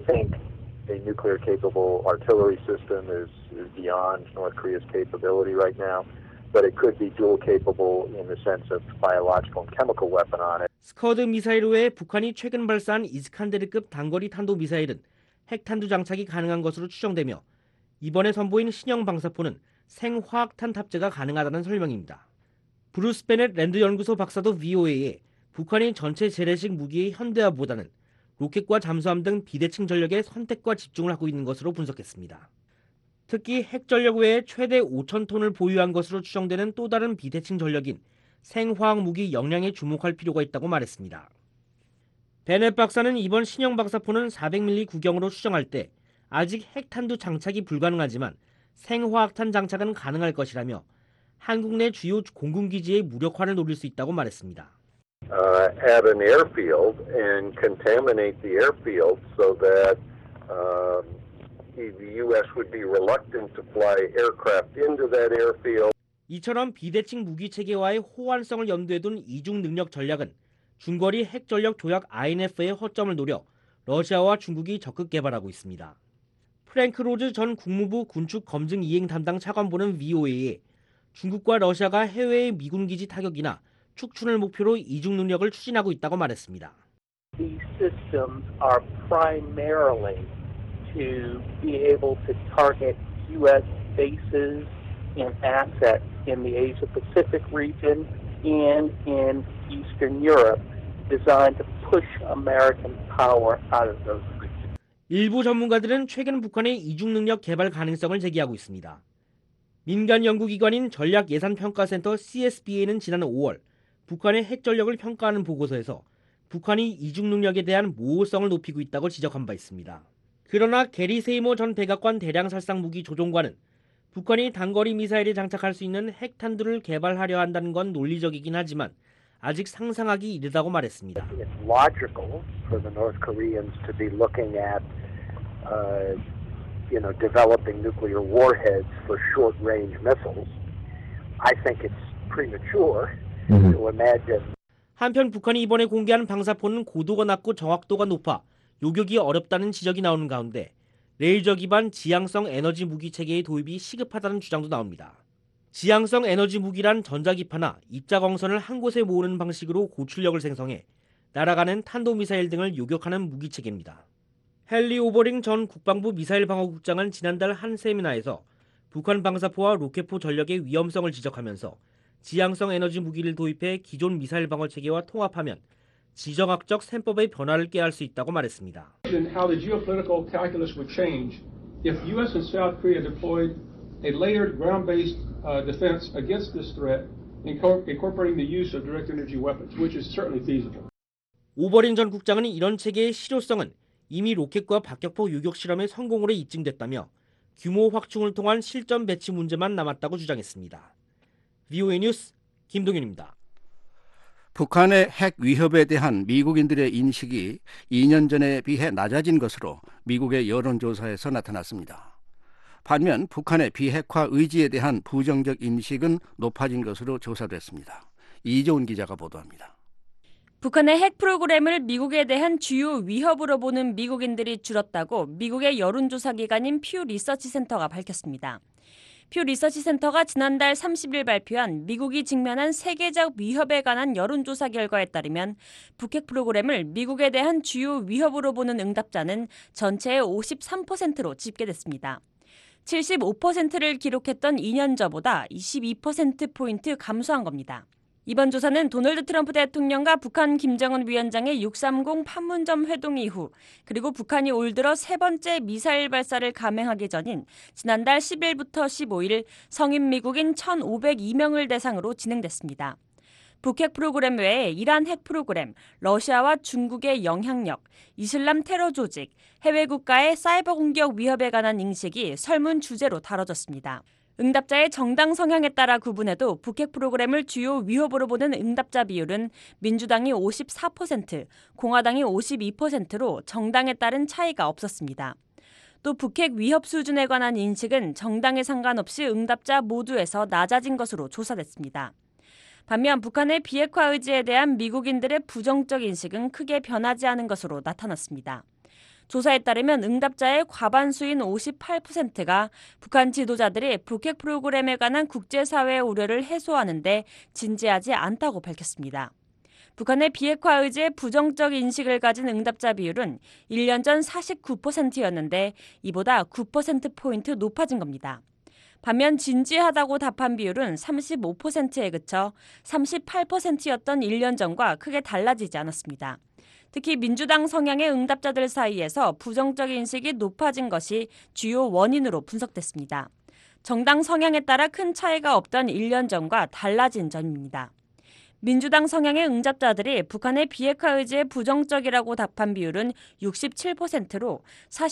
A nuclear-capable artillery system is beyond North Korea's capability right now, but it could be dual-capable in the sense of biological and chemical weapon on it. 스커드 미사일 외에 북한이 최근 발사한 이스칸데르급 단거리 탄도 미사일은 핵탄두 장착이 가능한 것으로 추정되며 이번에 선보인 신형 방사포는 생화학탄 탑재가 가능하다는 설명입니다. 브루스 베넷 랜드 연구소 박사도 VOA에 북한이 전체 재래식 무기의 현대화보다는 로켓과 잠수함 등 비대칭 전력의 선택과 집중을 하고 있는 것으로 분석했습니다. 특히 핵 전력 외에 최대 5,000톤을 보유한 것으로 추정되는 또 다른 비대칭 전력인 생화학 무기 역량에 주목할 필요가 있다고 말했습니다. 베넷 박사는 이번 신형 방사포는 400mm 구경으로 추정할 때 아직 핵탄두 장착이 불가능하지만 생화학탄 장착은 가능할 것이라며 한국 내 주요 공군기지의 무력화를 노릴 수 있다고 말했습니다. At an airfield and contaminate the airfield so that the U.S. would be reluctant to fly aircraft into that airfield. 이처럼 비대칭 무기 체계와의 호환성을 염두에 둔 이중 능력 전략은 중거리 핵 전력 조약 INF의 허점을 노려 러시아와 중국이 적극 개발하고 있습니다. 프랭크 로즈 전 국무부 군축 검증 이행 담당 차관보는 VOA에 중국과 러시아가 해외의 미군 기지 타격이나 축춘을 목표로 이중 능력을 추진하고 있다고 말했습니다. These systems are primarily to be able to target U.S. bases and assets in the Asia-Pacific region and in Eastern Europe, designed to push American power out of those regions. 일부 전문가들은 최근 북한의 이중 능력 개발 가능성을 제기하고 있습니다. 민간 연구기관인 전략예산평가센터 CSBA는 지난 5월 북한의 핵 전력을 평가하는 보고서에서 북한이 이중 능력에 대한 모호성을 높이고 있다고 지적한 바 있습니다. 그러나 게리 세이모 전 백악관 대량살상무기 조종관은 북한이 단거리 미사일에 장착할 수 있는 핵탄두를 개발하려 한다는 건 논리적이긴 하지만 아직 상상하기 이르다고 말했습니다. It's logical for the North Koreans to be looking at, developing nuclear warheads for short-range missiles. I think it's premature to imagine. 한편 북한이 이번에 공개한 방사포는 고도가 낮고 정확도가 높아 요격이 어렵다는 지적이 나오는 가운데 레이저 기반 지향성 에너지 무기 체계의 도입이 시급하다는 주장도 나옵니다. 지향성 에너지 무기란 전자기파나 입자광선을 한 곳에 모으는 방식으로 고출력을 생성해 날아가는 탄도미사일 등을 요격하는 무기 체계입니다. 헨리 오버링 전 국방부 미사일 방어국장은 지난달 한 세미나에서 북한 방사포와 로켓포 전력의 위험성을 지적하면서 지향성 에너지 무기를 도입해 기존 미사일 방어 체계와 통합하면 지정학적 셈법의 변화를 꾀할 수 있다고 말했습니다. How the geopolitical calculus would change if U.S. and South Korea deployed a layered ground-based defense against this threat, incorporating the use of direct energy weapons, which is certainly feasible. 오버링 전 국장은 이런 체계의 실효성은 이미 로켓과 박격포 요격 실험의 성공으로 입증됐다며 규모 확충을 통한 실전 배치 문제만 남았다고 주장했습니다. VOA 뉴스 김동윤입니다. 북한의 핵 위협에 대한 미국인들의 인식이 2년 전에 비해 낮아진 것으로 미국의 여론조사에서 나타났습니다. 반면 북한의 비핵화 의지에 대한 부정적 인식은 높아진 것으로 조사됐습니다. 이재훈 기자가 보도합니다. 북한의 핵 프로그램을 미국에 대한 주요 위협으로 보는 미국인들이 줄었다고 미국의 여론조사 기관인 퓨 리서치 센터가 밝혔습니다. 퓨 리서치 센터가 지난달 30일 발표한 미국이 직면한 세계적 위협에 관한 여론조사 결과에 따르면 북핵 프로그램을 미국에 대한 주요 위협으로 보는 응답자는 전체의 53%로 집계됐습니다. 75%를 기록했던 2년 전보다 22%포인트 감소한 겁니다. 이번 조사는 도널드 트럼프 대통령과 북한 김정은 위원장의 630 판문점 회동 이후 그리고 북한이 올 들어 세 번째 미사일 발사를 감행하기 전인 지난달 10일부터 15일 성인 미국인 1,502명을 대상으로 진행됐습니다. 북핵 프로그램 외에 이란 핵 프로그램, 러시아와 중국의 영향력, 이슬람 테러 조직, 해외 국가의 사이버 공격 위협에 관한 인식이 설문 주제로 다뤄졌습니다. 응답자의 정당 성향에 따라 구분해도 북핵 프로그램을 주요 위협으로 보는 응답자 비율은 민주당이 54%, 공화당이 52%로 정당에 따른 차이가 없었습니다. 또 북핵 위협 수준에 관한 인식은 정당에 상관없이 응답자 모두에서 낮아진 것으로 조사됐습니다. 반면 북한의 비핵화 의지에 대한 미국인들의 부정적 인식은 크게 변하지 않은 것으로 나타났습니다. 조사에 따르면 응답자의 과반수인 58%가 북한 지도자들이 북핵 프로그램에 관한 국제사회의 우려를 해소하는 데 진지하지 않다고 밝혔습니다. 북한의 비핵화 의지에 부정적 인식을 가진 응답자 비율은 1년 전 49%였는데 이보다 9%포인트 높아진 겁니다. 반면 진지하다고 답한 비율은 35%에 그쳐 38%였던 1년 전과 크게 달라지지 않았습니다. 특히 민주당 성향의 응답자들 사이에서 부정적 인식이 높아진 것이 주요 원인으로 분석됐습니다. 정당 성향에 따라 큰 차이가 없던 1년 전과 달라진 점입니다. 민주당 성향의 응답자들이 북한의 비핵화 의지에 부정적이라고 답한 비율은 67%로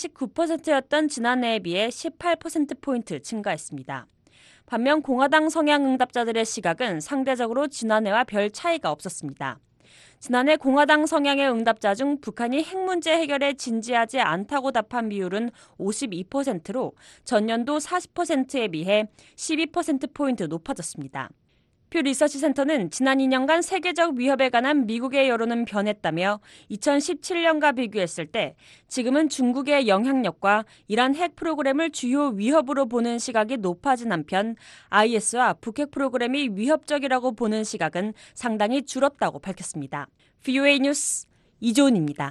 49%였던 지난해에 비해 18%포인트 증가했습니다. 반면 공화당 성향 응답자들의 시각은 상대적으로 지난해와 별 차이가 없었습니다. 지난해 공화당 성향의 응답자 중 북한이 핵 문제 해결에 진지하지 않다고 답한 비율은 52%로 전년도 40%에 비해 12%포인트 높아졌습니다. 퓨 리서치 센터는 지난 2년간 세계적 위협에 관한 미국의 여론은 변했다며 2017년과 비교했을 때 지금은 중국의 영향력과 이란 핵 프로그램을 주요 위협으로 보는 시각이 높아진 한편 IS와 북핵 프로그램이 위협적이라고 보는 시각은 상당히 줄었다고 밝혔습니다. VOA 뉴스 이조은입니다.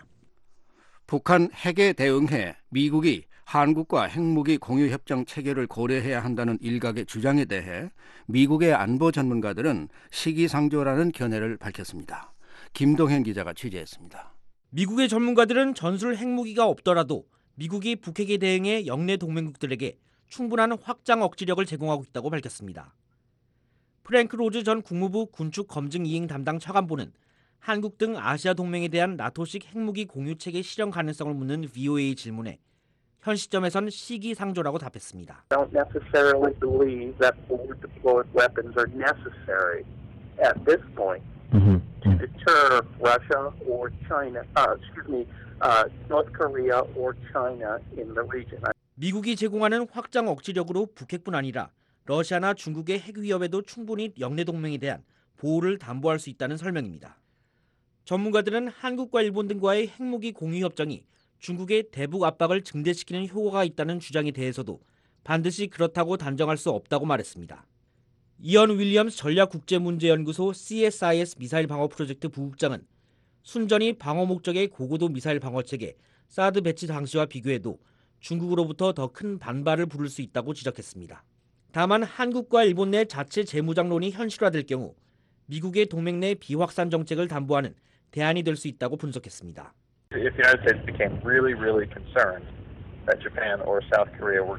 북한 핵에 대응해 미국이 한국과 핵무기 공유협정 체결을 고려해야 한다는 일각의 주장에 대해 미국의 안보 전문가들은 시기상조라는 견해를 밝혔습니다. 김동현 기자가 취재했습니다. 미국의 전문가들은 전술 핵무기가 없더라도 미국이 북핵에 대응해 영내 동맹국들에게 충분한 확장 억지력을 제공하고 있다고 밝혔습니다. 프랭크 로즈 전 국무부 군축 검증 이행 담당 차관보는 한국 등 아시아 동맹에 대한 나토식 핵무기 공유 체계 실현 가능성을 묻는 VOA 질문에 현 시점에선 시기상조라고 답했습니다. Don't necessarily believe that forward-deployed weapons are necessary at this point to deter Russia or China, North Korea or China in the region. 미국이 제공하는 확장 억지력으로 북핵뿐 아니라 러시아나 중국의 핵 위협에도 충분히 영내 동맹에 대한 보호를 담보할 수 있다는 설명입니다. 전문가들은 한국과 일본 등과의 핵무기 공유 협정이 중국의 대북 압박을 증대시키는 효과가 있다는 주장에 대해서도 반드시 그렇다고 단정할 수 없다고 말했습니다. 이언 윌리엄스 전략국제문제연구소 CSIS 미사일 방어 프로젝트 부국장은 순전히 방어 목적의 고고도 미사일 방어체계 사드 배치 당시와 비교해도 중국으로부터 더 큰 반발을 부를 수 있다고 지적했습니다. 다만 한국과 일본 내 자체 재무장론이 현실화될 경우 미국의 동맹 내 비확산 정책을 담보하는 대안이 될 수 있다고 분석했습니다. If the United States became really concerned that Japan or South Korea were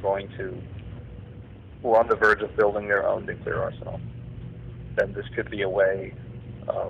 on the verge of building their own nuclear arsenal, then this could be a way of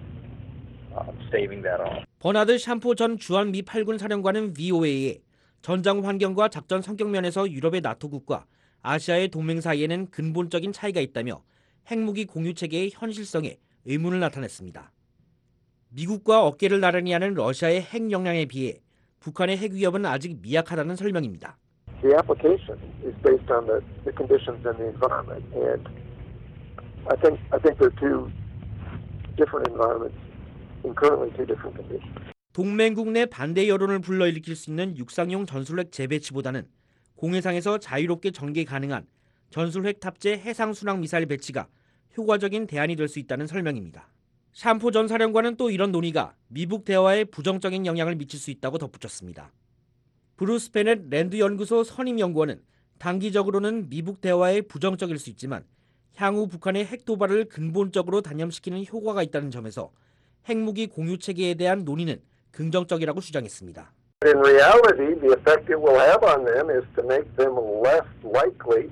staving that off. 버나드 샴포 전 주한 미 8군 사령관은 VOA에 전장 환경과 작전 성격 면에서 유럽의 나토국과 아시아의 동맹 사이에는 근본적인 차이가 있다며 핵무기 공유 체계의 현실성에 의문을 나타냈습니다. 미국과 어깨를 나란히 하는 러시아의 핵 역량에 비해 북한의 핵 위협은 아직 미약하다는 설명입니다. The application is based on the conditions in the environment, and I think they're two different environments in currently two different conditions. 동맹국 내 반대 여론을 불러일으킬 수 있는 육상용 전술핵 재배치보다는 공해상에서 자유롭게 전개 가능한 전술핵 탑재 해상 순항 미사일 배치가 효과적인 대안이 될 수 있다는 설명입니다. 샴포 전 사령관은 또 이런 논의가 미북 대화에 부정적인 영향을 미칠 수 있다고 덧붙였습니다. 브루스 베넷 랜드 연구소 선임 연구원은 단기적으로는 미북 대화에 부정적일 수 있지만 향후 북한의 핵 도발을 근본적으로 단념시키는 효과가 있다는 점에서 핵무기 공유 체계에 대한 논의는 긍정적이라고 주장했습니다. In reality, the effect it will have on them is to make them less likely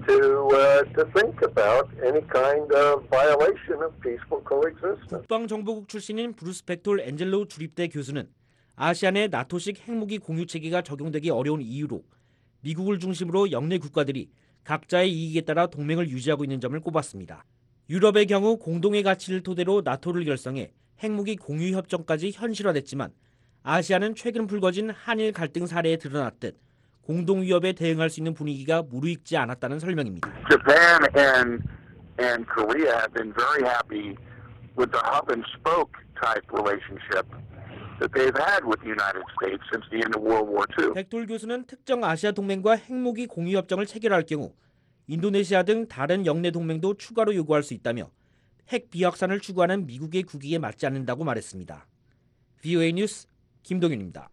to think about any kind of violation of peaceful coexistence. 국방정보국 출신인 브루스 벡톨 엔젤로 주립대 교수는 아시아 내 나토식 핵무기 공유 체계가 적용되기 어려운 이유로 미국을 중심으로 영내 국가들이 각자의 이익에 따라 동맹을 유지하고 있는 점을 꼽았습니다. 유럽의 경우 공동의 가치를 토대로 나토를 결성해 핵무기 공유 협정까지 현실화됐지만 아시아는 최근 불거진 한일 갈등 사례에 드러났듯 공동 위협에 대응할 수 있는 분위기가 무르익지 않았다는 설명입니다. Japan and Korea have been very happy with the hub and spoke type relationship that they've had with the United States since the end of World War II. 벡톨 교수는 특정 아시아 동맹과 핵무기 공유 협정을 체결할 경우 인도네시아 등 다른 영내 동맹도 추가로 요구할 수 있다며 핵 비확산을 추구하는 미국의 국익에 맞지 않는다고 말했습니다. VOA 뉴스 김동윤입니다.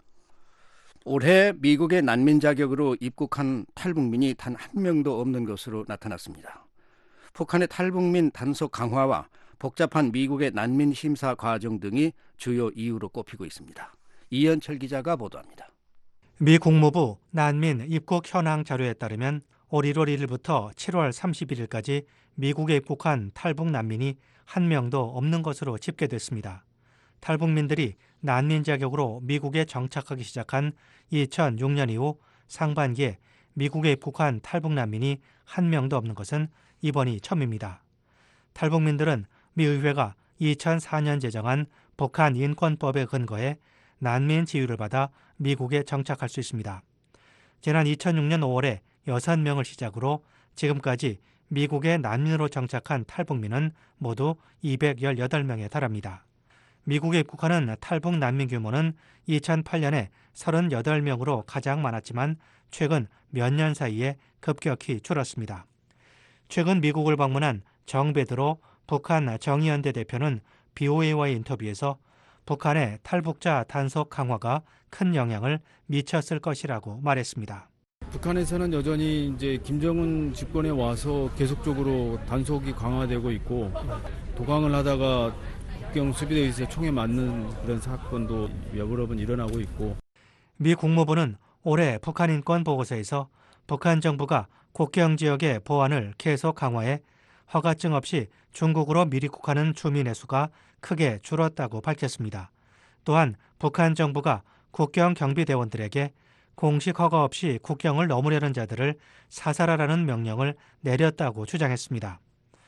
올해 미국의 난민 자격으로 입국한 탈북민이 단 한 명도 없는 것으로 나타났습니다. 북한의 탈북민 단속 강화와 복잡한 미국의 난민 심사 과정 등이 주요 이유로 꼽히고 있습니다. 이현철 기자가 보도합니다. 미 국무부 난민 입국 현황 자료에 따르면 올 1월 1일부터 7월 31일까지 미국에 입국한 탈북 난민이 한 명도 없는 것으로 집계됐습니다. 탈북민들이 난민 자격으로 미국에 정착하기 시작한 2006년 이후 상반기에 미국에 입국한 탈북 난민이 한 명도 없는 것은 이번이 처음입니다. 탈북민들은 미 의회가 2004년 제정한 북한 인권법에 근거해 난민 지위를 받아 미국에 정착할 수 있습니다. 지난 2006년 5월에 6명을 시작으로 지금까지 미국에 난민으로 정착한 탈북민은 모두 218명에 달합니다. 미국에 입국하는 탈북 난민 규모는 2008년에 38명으로 가장 많았지만 최근 몇 년 사이에 급격히 줄었습니다. 최근 미국을 방문한 정베드로 북한 정의연대 대표는 BOA와의 인터뷰에서 북한의 탈북자 단속 강화가 큰 영향을 미쳤을 것이라고 말했습니다. 북한에서는 여전히 이제 김정은 집권에 와서 계속적으로 단속이 강화되고 있고 도강을 하다가 국경 수비대에서 총에 맞는 그런 사건도 여러 번 일어나고 있고. 미 국무부는 올해 북한 인권 보고서에서 북한 정부가 국경 지역의 보안을 계속 강화해 허가증 없이 중국으로 미입국하는 주민의 수가 크게 줄었다고 밝혔습니다. 또한 북한 정부가 국경 경비대원들에게 공식 허가 없이 국경을 넘으려는 자들을 사살하라는 명령을 내렸다고 주장했습니다.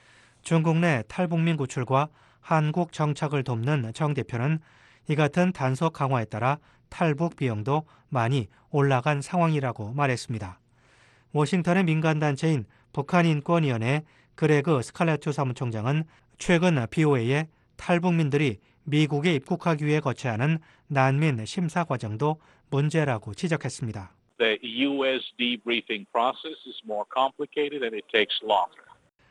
중국 내 탈북민 구출과 한국 정착을 돕는 정 대표는 이 같은 단속 강화에 따라 탈북 비용도 많이 올라간 상황이라고 말했습니다. 워싱턴의 민간단체인 북한인권위원회 그레그 스칼라투 사무총장은 최근 BOA에 탈북민들이 미국에 입국하기 위해 거쳐야 하는 난민 심사 과정도 문제라고 지적했습니다. The U.S. debriefing process is more complicated and it takes longer.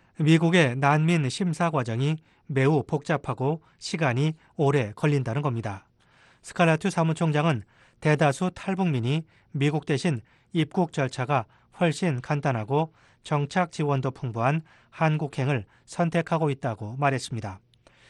미국의 난민 심사 과정이 매우 복잡하고 시간이 오래 걸린다는 겁니다. 스칼라투 사무총장은 대다수 탈북민이 미국 대신 입국 절차가 훨씬 간단하고 정착 지원도 풍부한 한국행을 선택하고 있다고 말했습니다.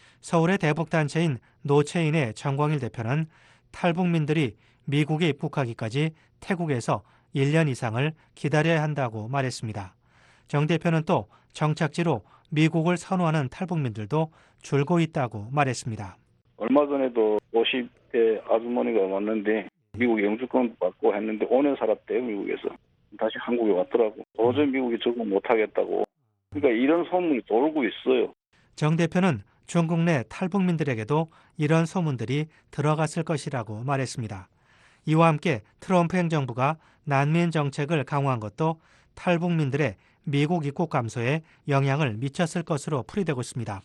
서울의 대북단체인 노체인의 정광일 대표는 탈북민들이 미국에 입국하기까지 태국에서 1년 이상을 기다려야 한다고 말했습니다. 정 대표는 또 정착지로 미국을 선호하는 탈북민들도 줄고 있다고 말했습니다. 얼마 전에도 50대 아주머니가 왔는데 미국 영주권 받고 했는데 5년 살았대요, 미국에서. 다시 한국에 왔더라고. 도저히 미국에 적응 못하겠다고. 그러니까 이런 소문이 돌고 있어요. 정 대표는 중국 내 탈북민들에게도 이런 소문들이 들어갔을 것이라고 말했습니다. 이와 함께 트럼프 행정부가 난민 정책을 강화한 것도 탈북민들의 미국 입국 감소에 영향을 미쳤을 것으로 풀이되고 있습니다.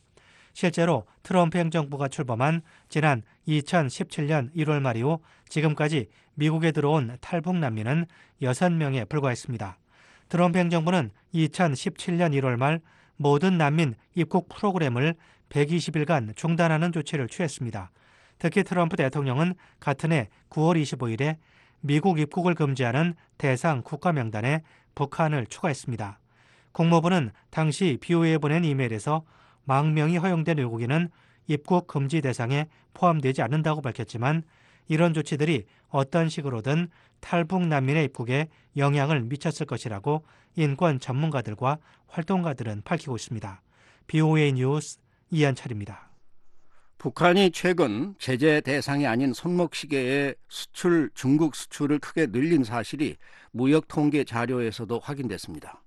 실제로 트럼프 행정부가 출범한 지난 2017년 1월 말 이후 지금까지 미국에 들어온 탈북 난민은 6명에 불과했습니다. 트럼프 행정부는 2017년 1월 말 모든 난민 입국 프로그램을 120일간 중단하는 조치를 취했습니다. 특히 트럼프 대통령은 같은 해 9월 25일에 미국 입국을 금지하는 대상 국가 명단에 북한을 추가했습니다. 국무부는 당시 BOA에 보낸 이메일에서 망명이 허용된 외국인은 입국 금지 대상에 포함되지 않는다고 밝혔지만 이런 조치들이 어떤 식으로든 탈북 난민의 입국에 영향을 미쳤을 것이라고 인권 전문가들과 활동가들은 밝히고 있습니다. BOA 뉴스 이한철입니다. 북한이 최근 제재 대상이 아닌 손목시계의 중국 수출을 크게 늘린 사실이 무역 통계 자료에서도 확인됐습니다.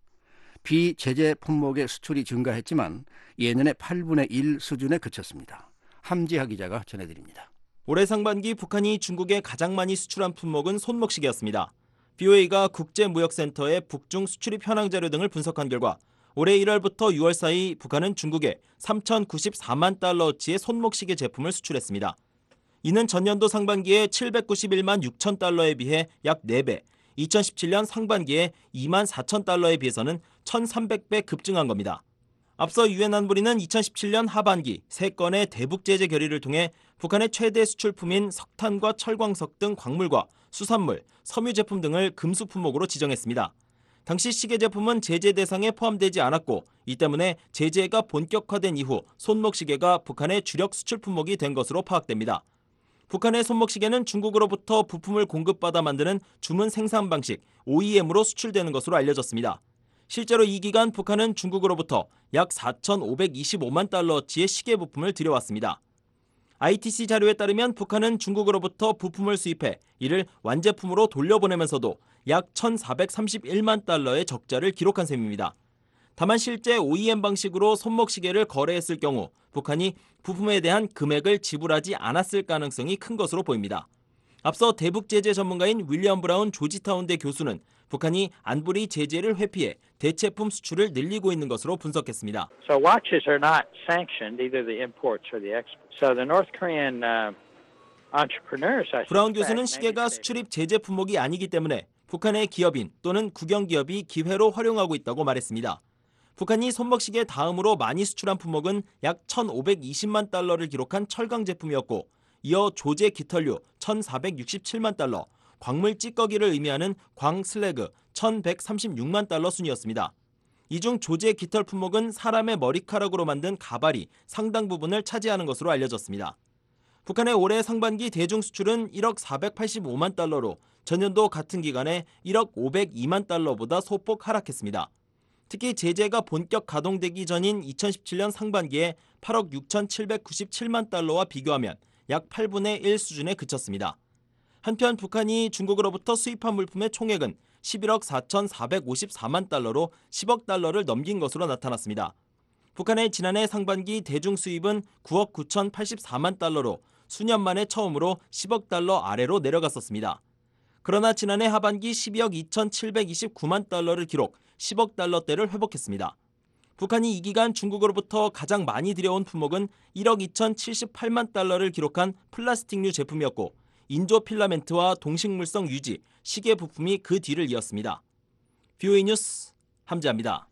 비제재 품목의 수출이 증가했지만 예년의 8분의 1 수준에 그쳤습니다. 함지하 기자가 전해드립니다. 올해 상반기 북한이 중국에 가장 많이 수출한 품목은 손목시계였습니다. BOA가 국제무역센터의 북중 수출입 현황 자료 등을 분석한 결과 올해 1월부터 6월 사이 북한은 중국에 3,094만 달러어치의 손목시계 제품을 수출했습니다. 이는 전년도 상반기에 791만 6천 달러에 비해 약 4배, 2017년 상반기에 2만 4천 달러에 비해서는 1,300배 급증한 겁니다. 앞서 유엔 안보리는 2017년 하반기 3건의 대북 제재 결의를 통해 북한의 최대 수출품인 석탄과 철광석 등 광물과 수산물, 섬유 제품 등을 금수 품목으로 지정했습니다. 당시 시계 제품은 제재 대상에 포함되지 않았고 이 때문에 제재가 본격화된 이후 손목시계가 북한의 주력 수출 품목이 된 것으로 파악됩니다. 북한의 손목시계는 중국으로부터 부품을 공급받아 만드는 주문 생산 방식 OEM으로 수출되는 것으로 알려졌습니다. 실제로 이 기간 북한은 중국으로부터 약 4,525만 달러어치의 시계 부품을 들여왔습니다. ITC 자료에 따르면 북한은 중국으로부터 부품을 수입해 이를 완제품으로 돌려보내면서도 약 1,431만 달러의 적자를 기록한 셈입니다. 다만 실제 OEM 방식으로 손목시계를 거래했을 경우 북한이 부품에 대한 금액을 지불하지 않았을 가능성이 큰 것으로 보입니다. 앞서 대북 제재 전문가인 윌리엄 브라운 조지타운대 교수는 북한이 안보리 제재를 회피해 대체품 수출을 늘리고 있는 것으로 분석했습니다. So watches are not sanctioned, either the imports or the exports. So the North Korean entrepreneurs. 브라운 교수는 시계가 수출입 제재 품목이 아니기 때문에 북한의 기업인 또는 국영기업이 기회로 활용하고 있다고 말했습니다. 북한이 손목시계 다음으로 많이 수출한 품목은 약 1,520만 달러를 기록한 철강 제품이었고 이어 조제 깃털류 1,467만 달러, 광물 찌꺼기를 의미하는 광 슬래그 1,136만 달러 순이었습니다. 이 중 조제 깃털 품목은 사람의 머리카락으로 만든 가발이 상당 부분을 차지하는 것으로 알려졌습니다. 북한의 올해 상반기 대중 수출은 1억 485만 달러로 전년도 같은 기간에 1억 502만 달러보다 소폭 하락했습니다. 특히 제재가 본격 가동되기 전인 2017년 상반기에 8억 6,797만 달러와 비교하면 약 8분의 1 수준에 그쳤습니다. 한편 북한이 중국으로부터 수입한 물품의 총액은 11억 4,454만 달러로 10억 달러를 넘긴 것으로 나타났습니다. 북한의 지난해 상반기 대중 수입은 9억 9,084만 달러로 수년 만에 처음으로 10억 달러 아래로 내려갔었습니다. 그러나 지난해 하반기 12억 2,729만 달러를 기록 10억 달러대를 회복했습니다. 북한이 이 기간 중국으로부터 가장 많이 들여온 품목은 1억 2,078만 달러를 기록한 플라스틱류 제품이었고 인조 필라멘트와 동식물성 유지, 시계 부품이 그 뒤를 이었습니다. VOA 뉴스 함지아입니다.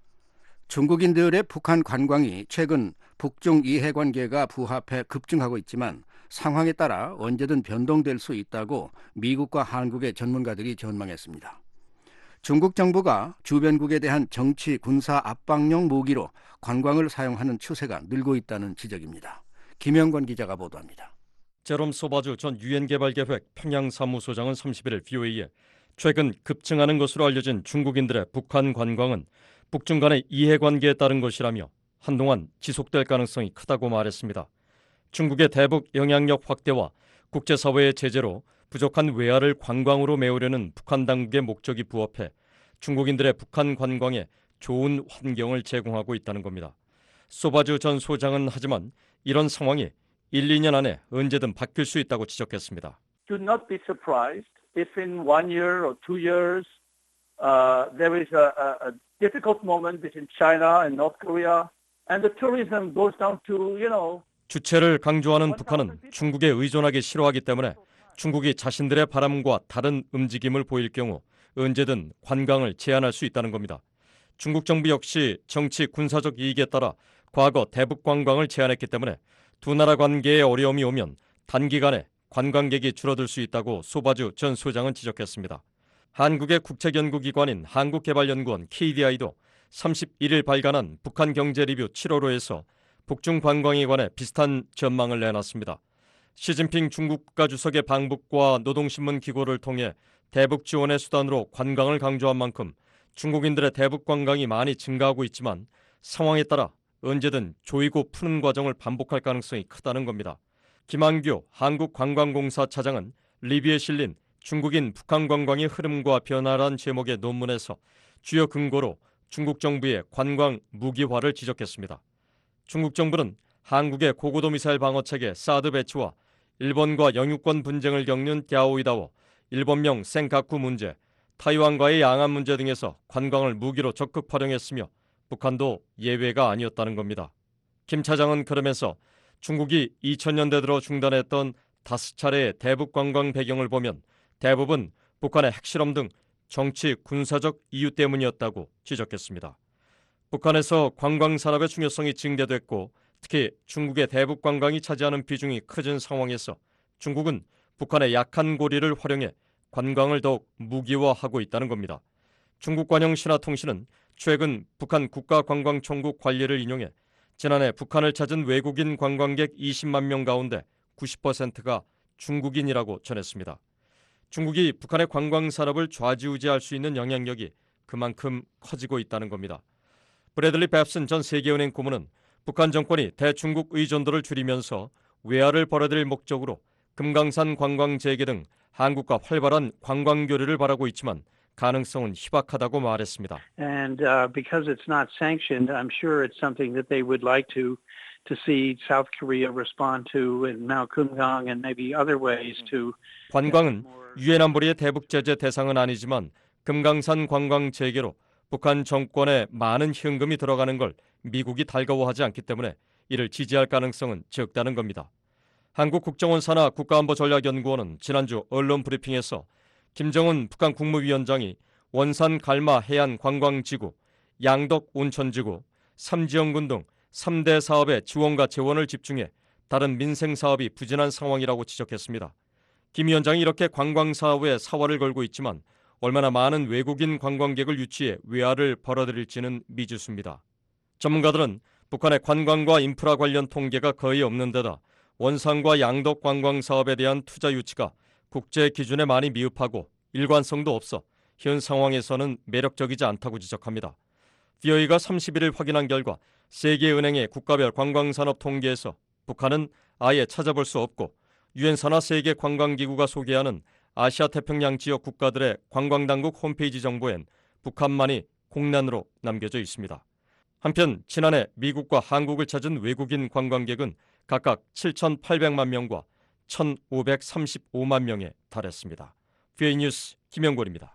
중국인들의 북한 관광이 최근 북중 이해관계가 부합해 급증하고 있지만 상황에 따라 언제든 변동될 수 있다고 미국과 한국의 전문가들이 전망했습니다. 중국 정부가 주변국에 대한 정치, 군사 압박용 무기로 관광을 사용하는 추세가 늘고 있다는 지적입니다. 김영권 기자가 보도합니다. 제롬 소바주 전 유엔 개발계획 평양사무소장은 31일 VOA에 최근 급증하는 것으로 알려진 중국인들의 북한 관광은 북중 간의 이해관계에 따른 것이라며 한동안 지속될 가능성이 크다고 말했습니다. 중국의 대북 영향력 확대와 국제사회의 제재로 부족한 외화를 관광으로 메우려는 북한 당국의 목적이 부합해 중국인들의 북한 관광에 좋은 환경을 제공하고 있다는 겁니다. 소바주 전 소장은 하지만 이런 상황이 1, 2년 안에 언제든 바뀔 수 있다고 지적했습니다. Do not be surprised if in 1 year or 2 years there is a difficult moment between China and North Korea and the tourism goes down to, 주체를 강조하는 북한은 중국에 의존하기 싫어하기 때문에 중국이 자신들의 바람과 다른 움직임을 보일 경우 언제든 관광을 제한할 수 있다는 겁니다. 중국 정부 역시 정치 군사적 이익에 따라 과거 대북 관광을 제한했기 때문에 두 나라 관계에 어려움이 오면 단기간에 관광객이 줄어들 수 있다고 소바주 전 소장은 지적했습니다. 한국의 국책연구기관인 한국개발연구원 KDI도 31일 발간한 북한 경제리뷰 7월호에서 북중 관광에 관해 비슷한 전망을 내놨습니다. 시진핑 중국 국가주석의 방북과 노동신문 기고를 통해 대북 지원의 수단으로 관광을 강조한 만큼 중국인들의 대북 관광이 많이 증가하고 있지만 상황에 따라 언제든 조이고 푸는 과정을 반복할 가능성이 크다는 겁니다. 김한규 한국관광공사 차장은 리뷰에 실린 중국인 북한 관광의 흐름과 변화란 제목의 논문에서 주요 근거로 중국 정부의 관광 무기화를 지적했습니다. 중국 정부는 한국의 고고도 미사일 방어체계 사드 배치와 일본과 영유권 분쟁을 겪는 갸오이다워, 일본명 센카쿠 문제, 타이완과의 양안 문제 등에서 관광을 무기로 적극 활용했으며 북한도 예외가 아니었다는 겁니다. 김 차장은 그러면서 중국이 2000년대 들어 중단했던 5차례의 대북 관광 배경을 보면 대부분 북한의 핵실험 등 정치, 군사적 이유 때문이었다고 지적했습니다. 북한에서 관광 산업의 중요성이 증대됐고 특히 중국의 대북 관광이 차지하는 비중이 커진 상황에서 중국은 북한의 약한 고리를 활용해 관광을 더욱 무기화하고 있다는 겁니다. 중국 관영 신화통신은 최근 북한 국가관광총국 관리를 인용해 지난해 북한을 찾은 외국인 관광객 20만 명 가운데 90%가 중국인이라고 전했습니다. 중국이 북한의 관광 산업을 좌지우지할 수 있는 영향력이 그만큼 커지고 있다는 겁니다. 브래들리 뱁슨 전 세계은행 고문은 북한 정권이 대중국 의존도를 줄이면서 외화를 벌어들일 목적으로 금강산 관광 재개 등 한국과 활발한 관광 교류를 바라고 있지만 가능성은 희박하다고 말했습니다. And because it's not sanctioned, I'm sure it's something that they would like to see South Korea respond to in Mao Kumgang and maybe other ways to. 관광은 유엔 안보리의 대북 제재 대상은 아니지만 금강산 관광 재개로 북한 정권에 많은 현금이 들어가는 걸 미국이 달가워하지 않기 때문에 이를 지지할 가능성은 적다는 겁니다. 한국국정원 산하 국가안보전략연구원은 지난주 언론 브리핑에서 김정은 북한 국무위원장이 원산 갈마 해안 관광지구, 양덕 온천지구, 삼지연군 등 3대 사업의 지원과 재원을 집중해 다른 민생 사업이 부진한 상황이라고 지적했습니다. 김 위원장이 이렇게 관광 사업에 사활을 걸고 있지만 얼마나 많은 외국인 관광객을 유치해 외화를 벌어들일지는 미지수입니다. 전문가들은 북한의 관광과 인프라 관련 통계가 거의 없는 데다 원산과 양덕 관광 사업에 대한 투자 유치가 국제 기준에 많이 미흡하고 일관성도 없어 현 상황에서는 매력적이지 않다고 지적합니다. VOA가 31일 확인한 결과 세계은행의 국가별 관광산업 통계에서 북한은 아예 찾아볼 수 없고 유엔사나 세계관광기구가 소개하는 아시아 태평양 지역 국가들의 관광당국 홈페이지 정보엔 북한만이 공란으로 남겨져 있습니다. 한편 지난해 미국과 한국을 찾은 외국인 관광객은 각각 7,800만 명과 1,535만 명에 달했습니다. VOA 뉴스 김영권입니다.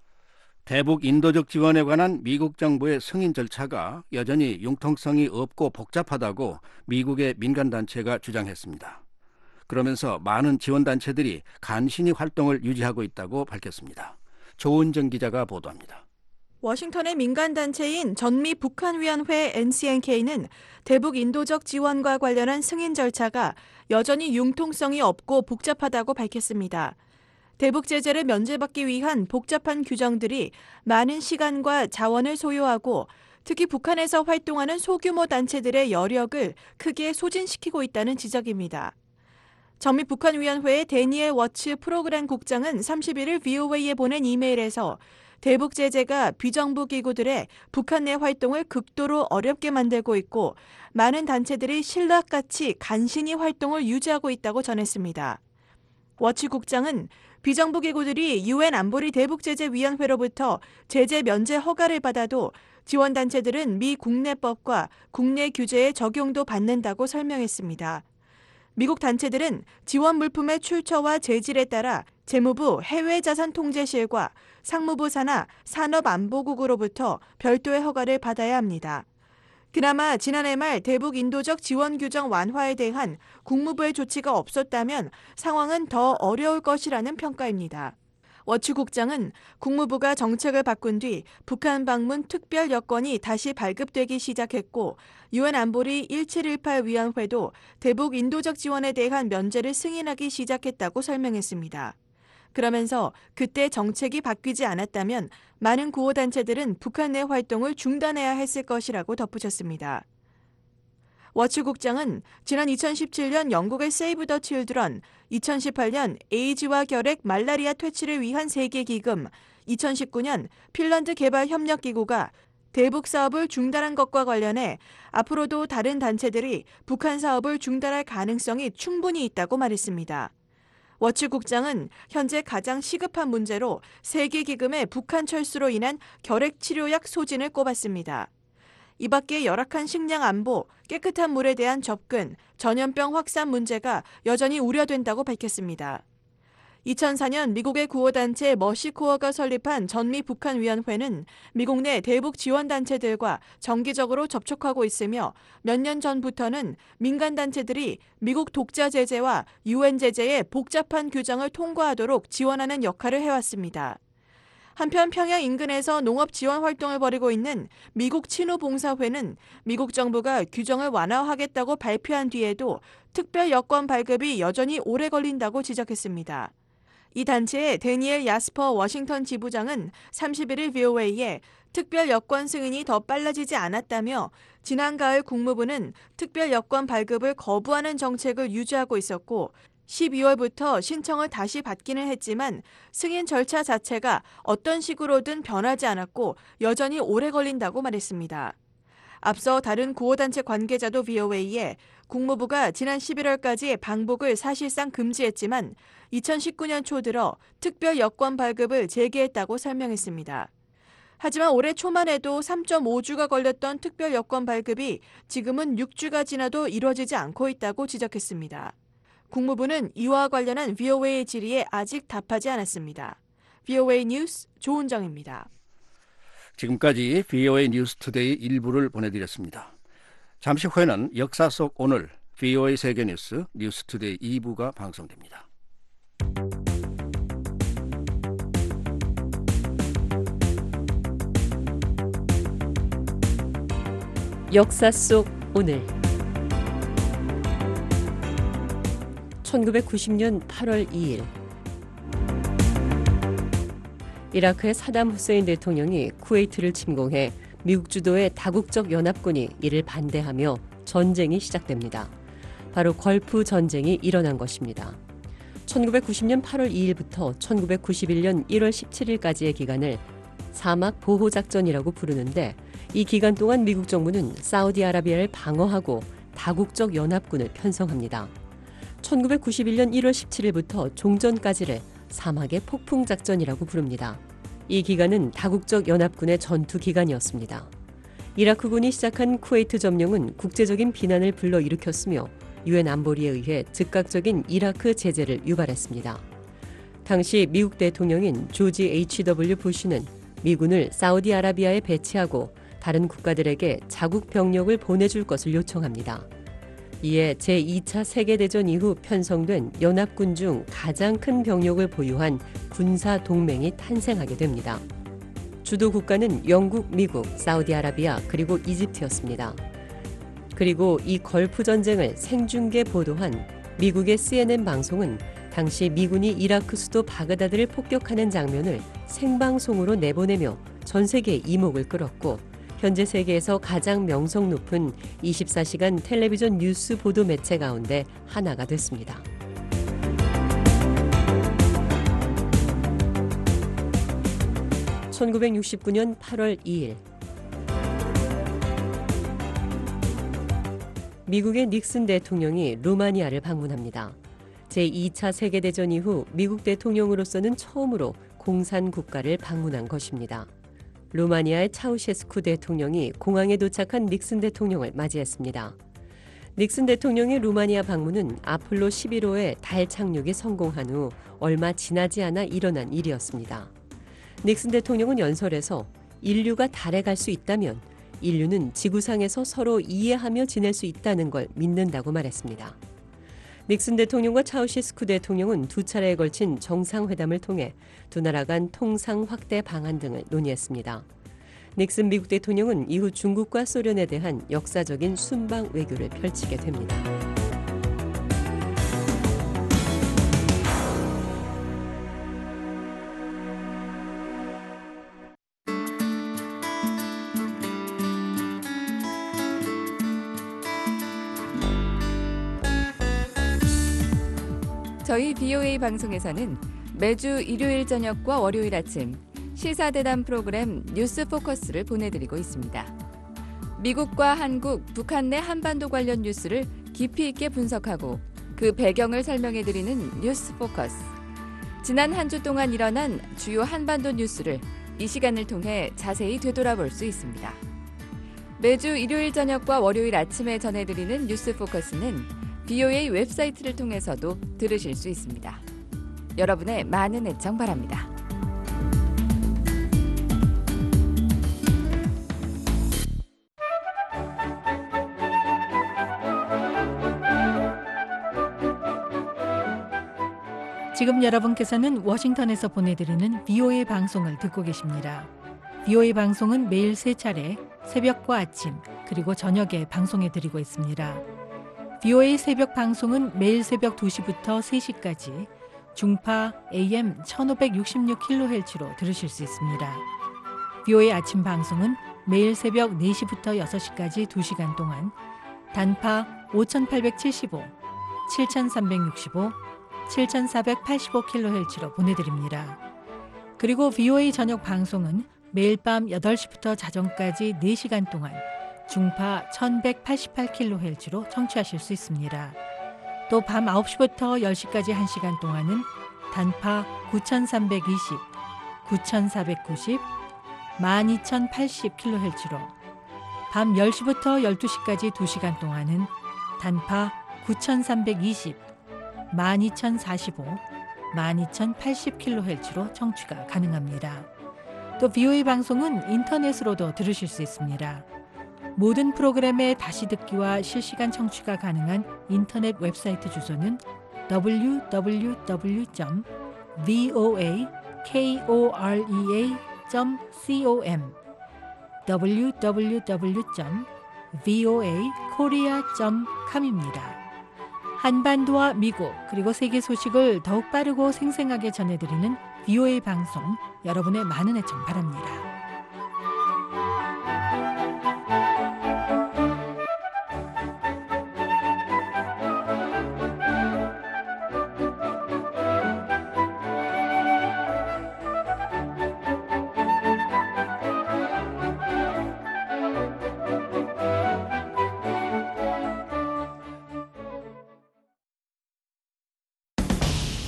대북 인도적 지원에 관한 미국 정부의 승인 절차가 여전히 융통성이 없고 복잡하다고 미국의 민간단체가 주장했습니다. 그러면서 많은 지원단체들이 간신히 활동을 유지하고 있다고 밝혔습니다. 조은정 기자가 보도합니다. 워싱턴의 민간단체인 전미 북한위원회 NCNK는 대북 인도적 지원과 관련한 승인 절차가 여전히 융통성이 없고 복잡하다고 밝혔습니다. 대북 제재를 면제받기 위한 복잡한 규정들이 많은 시간과 자원을 소요하고 특히 북한에서 활동하는 소규모 단체들의 여력을 크게 소진시키고 있다는 지적입니다. 전미 북한위원회의 데니엘 워츠 프로그램 국장은 31일 VOA에 보낸 이메일에서 대북 제재가 비정부 기구들의 북한 내 활동을 극도로 어렵게 만들고 있고 많은 단체들이 신락같이 간신히 활동을 유지하고 있다고 전했습니다. 워치 국장은 비정부 기구들이 UN 안보리 대북제재위원회로부터 제재 면제 허가를 받아도 지원단체들은 미 국내법과 국내 규제의 적용도 받는다고 설명했습니다. 미국 단체들은 지원 물품의 출처와 재질에 따라 재무부 해외자산통제실과 상무부 산하 산업안보국으로부터 별도의 허가를 받아야 합니다. 그나마 지난해 말 대북 인도적 지원 규정 완화에 대한 국무부의 조치가 없었다면 상황은 더 어려울 것이라는 평가입니다. 워치 국장은 국무부가 정책을 바꾼 뒤 북한 방문 특별 여건이 다시 발급되기 시작했고 UN 안보리 1718 위원회도 대북 인도적 지원에 대한 면제를 승인하기 시작했다고 설명했습니다. 그러면서 그때 정책이 바뀌지 않았다면 많은 구호단체들은 북한 내 활동을 중단해야 했을 것이라고 덧붙였습니다. 워치 국장은 지난 2017년 영국의 세이브 더 칠드런, 2018년 에이즈와 결핵 말라리아 퇴치를 위한 세계기금, 2019년 핀란드 개발협력기구가 대북 사업을 중단한 것과 관련해 앞으로도 다른 단체들이 북한 사업을 중단할 가능성이 충분히 있다고 말했습니다. 워치 국장은 현재 가장 시급한 문제로 세계기금의 북한 철수로 인한 결핵 치료약 소진을 꼽았습니다. 이 밖에 열악한 식량 안보, 깨끗한 물에 대한 접근, 전염병 확산 문제가 여전히 우려된다고 밝혔습니다. 2004년 미국의 구호단체 머시코어가 설립한 전미 북한위원회는 미국 내 대북 지원단체들과 정기적으로 접촉하고 있으며 몇 년 전부터는 민간단체들이 미국 독자 제재와 UN 제재의 복잡한 규정을 통과하도록 지원하는 역할을 해왔습니다. 한편 평양 인근에서 농업 지원 활동을 벌이고 있는 미국 친우봉사회는 미국 정부가 규정을 완화하겠다고 발표한 뒤에도 특별 여권 발급이 여전히 오래 걸린다고 지적했습니다. 이 단체의 데니엘 야스퍼 워싱턴 지부장은 31일 VOA에 특별 여권 승인이 더 빨라지지 않았다며 지난 가을 국무부는 특별 여권 발급을 거부하는 정책을 유지하고 있었고 12월부터 신청을 다시 받기는 했지만 승인 절차 자체가 어떤 식으로든 변하지 않았고 여전히 오래 걸린다고 말했습니다. 앞서 다른 구호단체 관계자도 VOA에 국무부가 지난 11월까지 방북을 사실상 금지했지만 2019년 초 들어 특별 여권 발급을 재개했다고 설명했습니다. 하지만 올해 초만 해도 3.5주가 걸렸던 특별 여권 발급이 지금은 6주가 지나도 이루어지지 않고 있다고 지적했습니다. 국무부는 이와 관련한 VOA의 질의에 아직 답하지 않았습니다. VOA 뉴스 조은정입니다. 지금까지 VOA 뉴스 투데이 일부를 보내드렸습니다. 잠시 후에는 역사 속 오늘 VOA 세계뉴스 뉴스 투데이 2부가 방송됩니다. 역사 속 오늘 1990년 8월 2일 이라크의 사담 후세인 대통령이 쿠웨이트를 침공해 미국 주도의 다국적 연합군이 이를 반대하며 전쟁이 시작됩니다. 바로 걸프 전쟁이 일어난 것입니다. 1990년 8월 2일부터 1991년 1월 17일까지의 기간을 사막 보호작전이라고 부르는데 이 기간 동안 미국 정부는 사우디아라비아를 방어하고 다국적 연합군을 편성합니다. 1991년 1월 17일부터 종전까지를 사막의 폭풍작전이라고 부릅니다. 이 기간은 다국적 연합군의 전투 기간이었습니다. 이라크군이 시작한 쿠웨이트 점령은 국제적인 비난을 불러일으켰으며 유엔 안보리에 의해 즉각적인 이라크 제재를 유발했습니다. 당시 미국 대통령인 조지 H.W. 부시는 미군을 사우디아라비아에 배치하고 다른 국가들에게 자국 병력을 보내줄 것을 요청합니다. 이에 제2차 세계대전 이후 편성된 연합군 중 가장 큰 병력을 보유한 군사 동맹이 탄생하게 됩니다. 주도 국가는 영국, 미국, 사우디아라비아 그리고 이집트였습니다. 그리고 이 걸프 전쟁을 생중계 보도한 미국의 CNN 방송은 당시 미군이 이라크 수도 바그다드를 폭격하는 장면을 생방송으로 내보내며 전 세계의 이목을 끌었고 현재 세계에서 가장 명성 높은 24시간 텔레비전 뉴스 보도 매체 가운데 하나가 됐습니다. (1969년 8월 2일) 미국의 닉슨 대통령이 루마니아를 방문합니다. 제2차 세계대전 이후 미국 대통령으로서는 처음으로 공산 국가를 방문한 것입니다. 루마니아의 차우셰스쿠 대통령이 공항에 도착한 닉슨 대통령을 맞이했습니다. 닉슨 대통령의 루마니아 방문은 아폴로 11호의 달 착륙이 성공한 후 얼마 지나지 않아 일어난 일이었습니다. 닉슨 대통령은 연설에서 인류가 달에 갈 수 있다면 인류는 지구상에서 서로 이해하며 지낼 수 있다는 걸 믿는다고 말했습니다. 닉슨 대통령과 차우셰스쿠 대통령은 두 차례에 걸친 정상회담을 통해 두 나라 간 통상 확대 방안 등을 논의했습니다. 닉슨 미국 대통령은 이후 중국과 소련에 대한 역사적인 순방 외교를 펼치게 됩니다. 저희 BOA 방송에서는 매주 일요일 저녁과 월요일 아침 시사대담 프로그램 뉴스 포커스를 보내드리고 있습니다. 미국과 한국, 북한 내 한반도 관련 뉴스를 깊이 있게 분석하고 그 배경을 설명해드리는 뉴스 포커스. 지난 한 주 동안 일어난 주요 한반도 뉴스를 이 시간을 통해 자세히 되돌아볼 수 있습니다. 매주 일요일 저녁과 월요일 아침에 전해드리는 뉴스 포커스는 BOA 웹사이트를 통해서도 들으실 수 있습니다. 여러분의 많은 애청 바랍니다. 지금 여러분께서는 워싱턴에서 보내드리는 BOA 방송을 듣고 계십니다. BOA 방송은 매일 3차례 새벽과 아침 그리고 저녁에 방송해드리고 있습니다. BOA 새벽 방송은 매일 새벽 2시부터 3시까지 중파 AM 1566kHz로 들으실 수 있습니다. BOA 아침 방송은 매일 새벽 4시부터 6시까지 2시간 동안 단파 5875, 7365, 7485kHz로 보내드립니다. 그리고 BOA 저녁 방송은 매일 밤 8시부터 자정까지 4시간 동안 중파 1188kHz로 청취하실 수 있습니다. 또 밤 9시부터 10시까지 1시간 동안은 단파 9320, 9490, 12080kHz로 밤 10시부터 12시까지 2시간 동안은 단파 9320, 12045, 12080kHz로 청취가 가능합니다. 또 BOA 방송은 인터넷으로도 들으실 수 있습니다. 모든 프로그램의 다시 듣기와 실시간 청취가 가능한 인터넷 웹사이트 주소는 www.voakorea.com www.voakorea.com입니다. 한반도와 미국 그리고 세계 소식을 더욱 빠르고 생생하게 전해드리는 VOA 방송, 여러분의 많은 애청 바랍니다.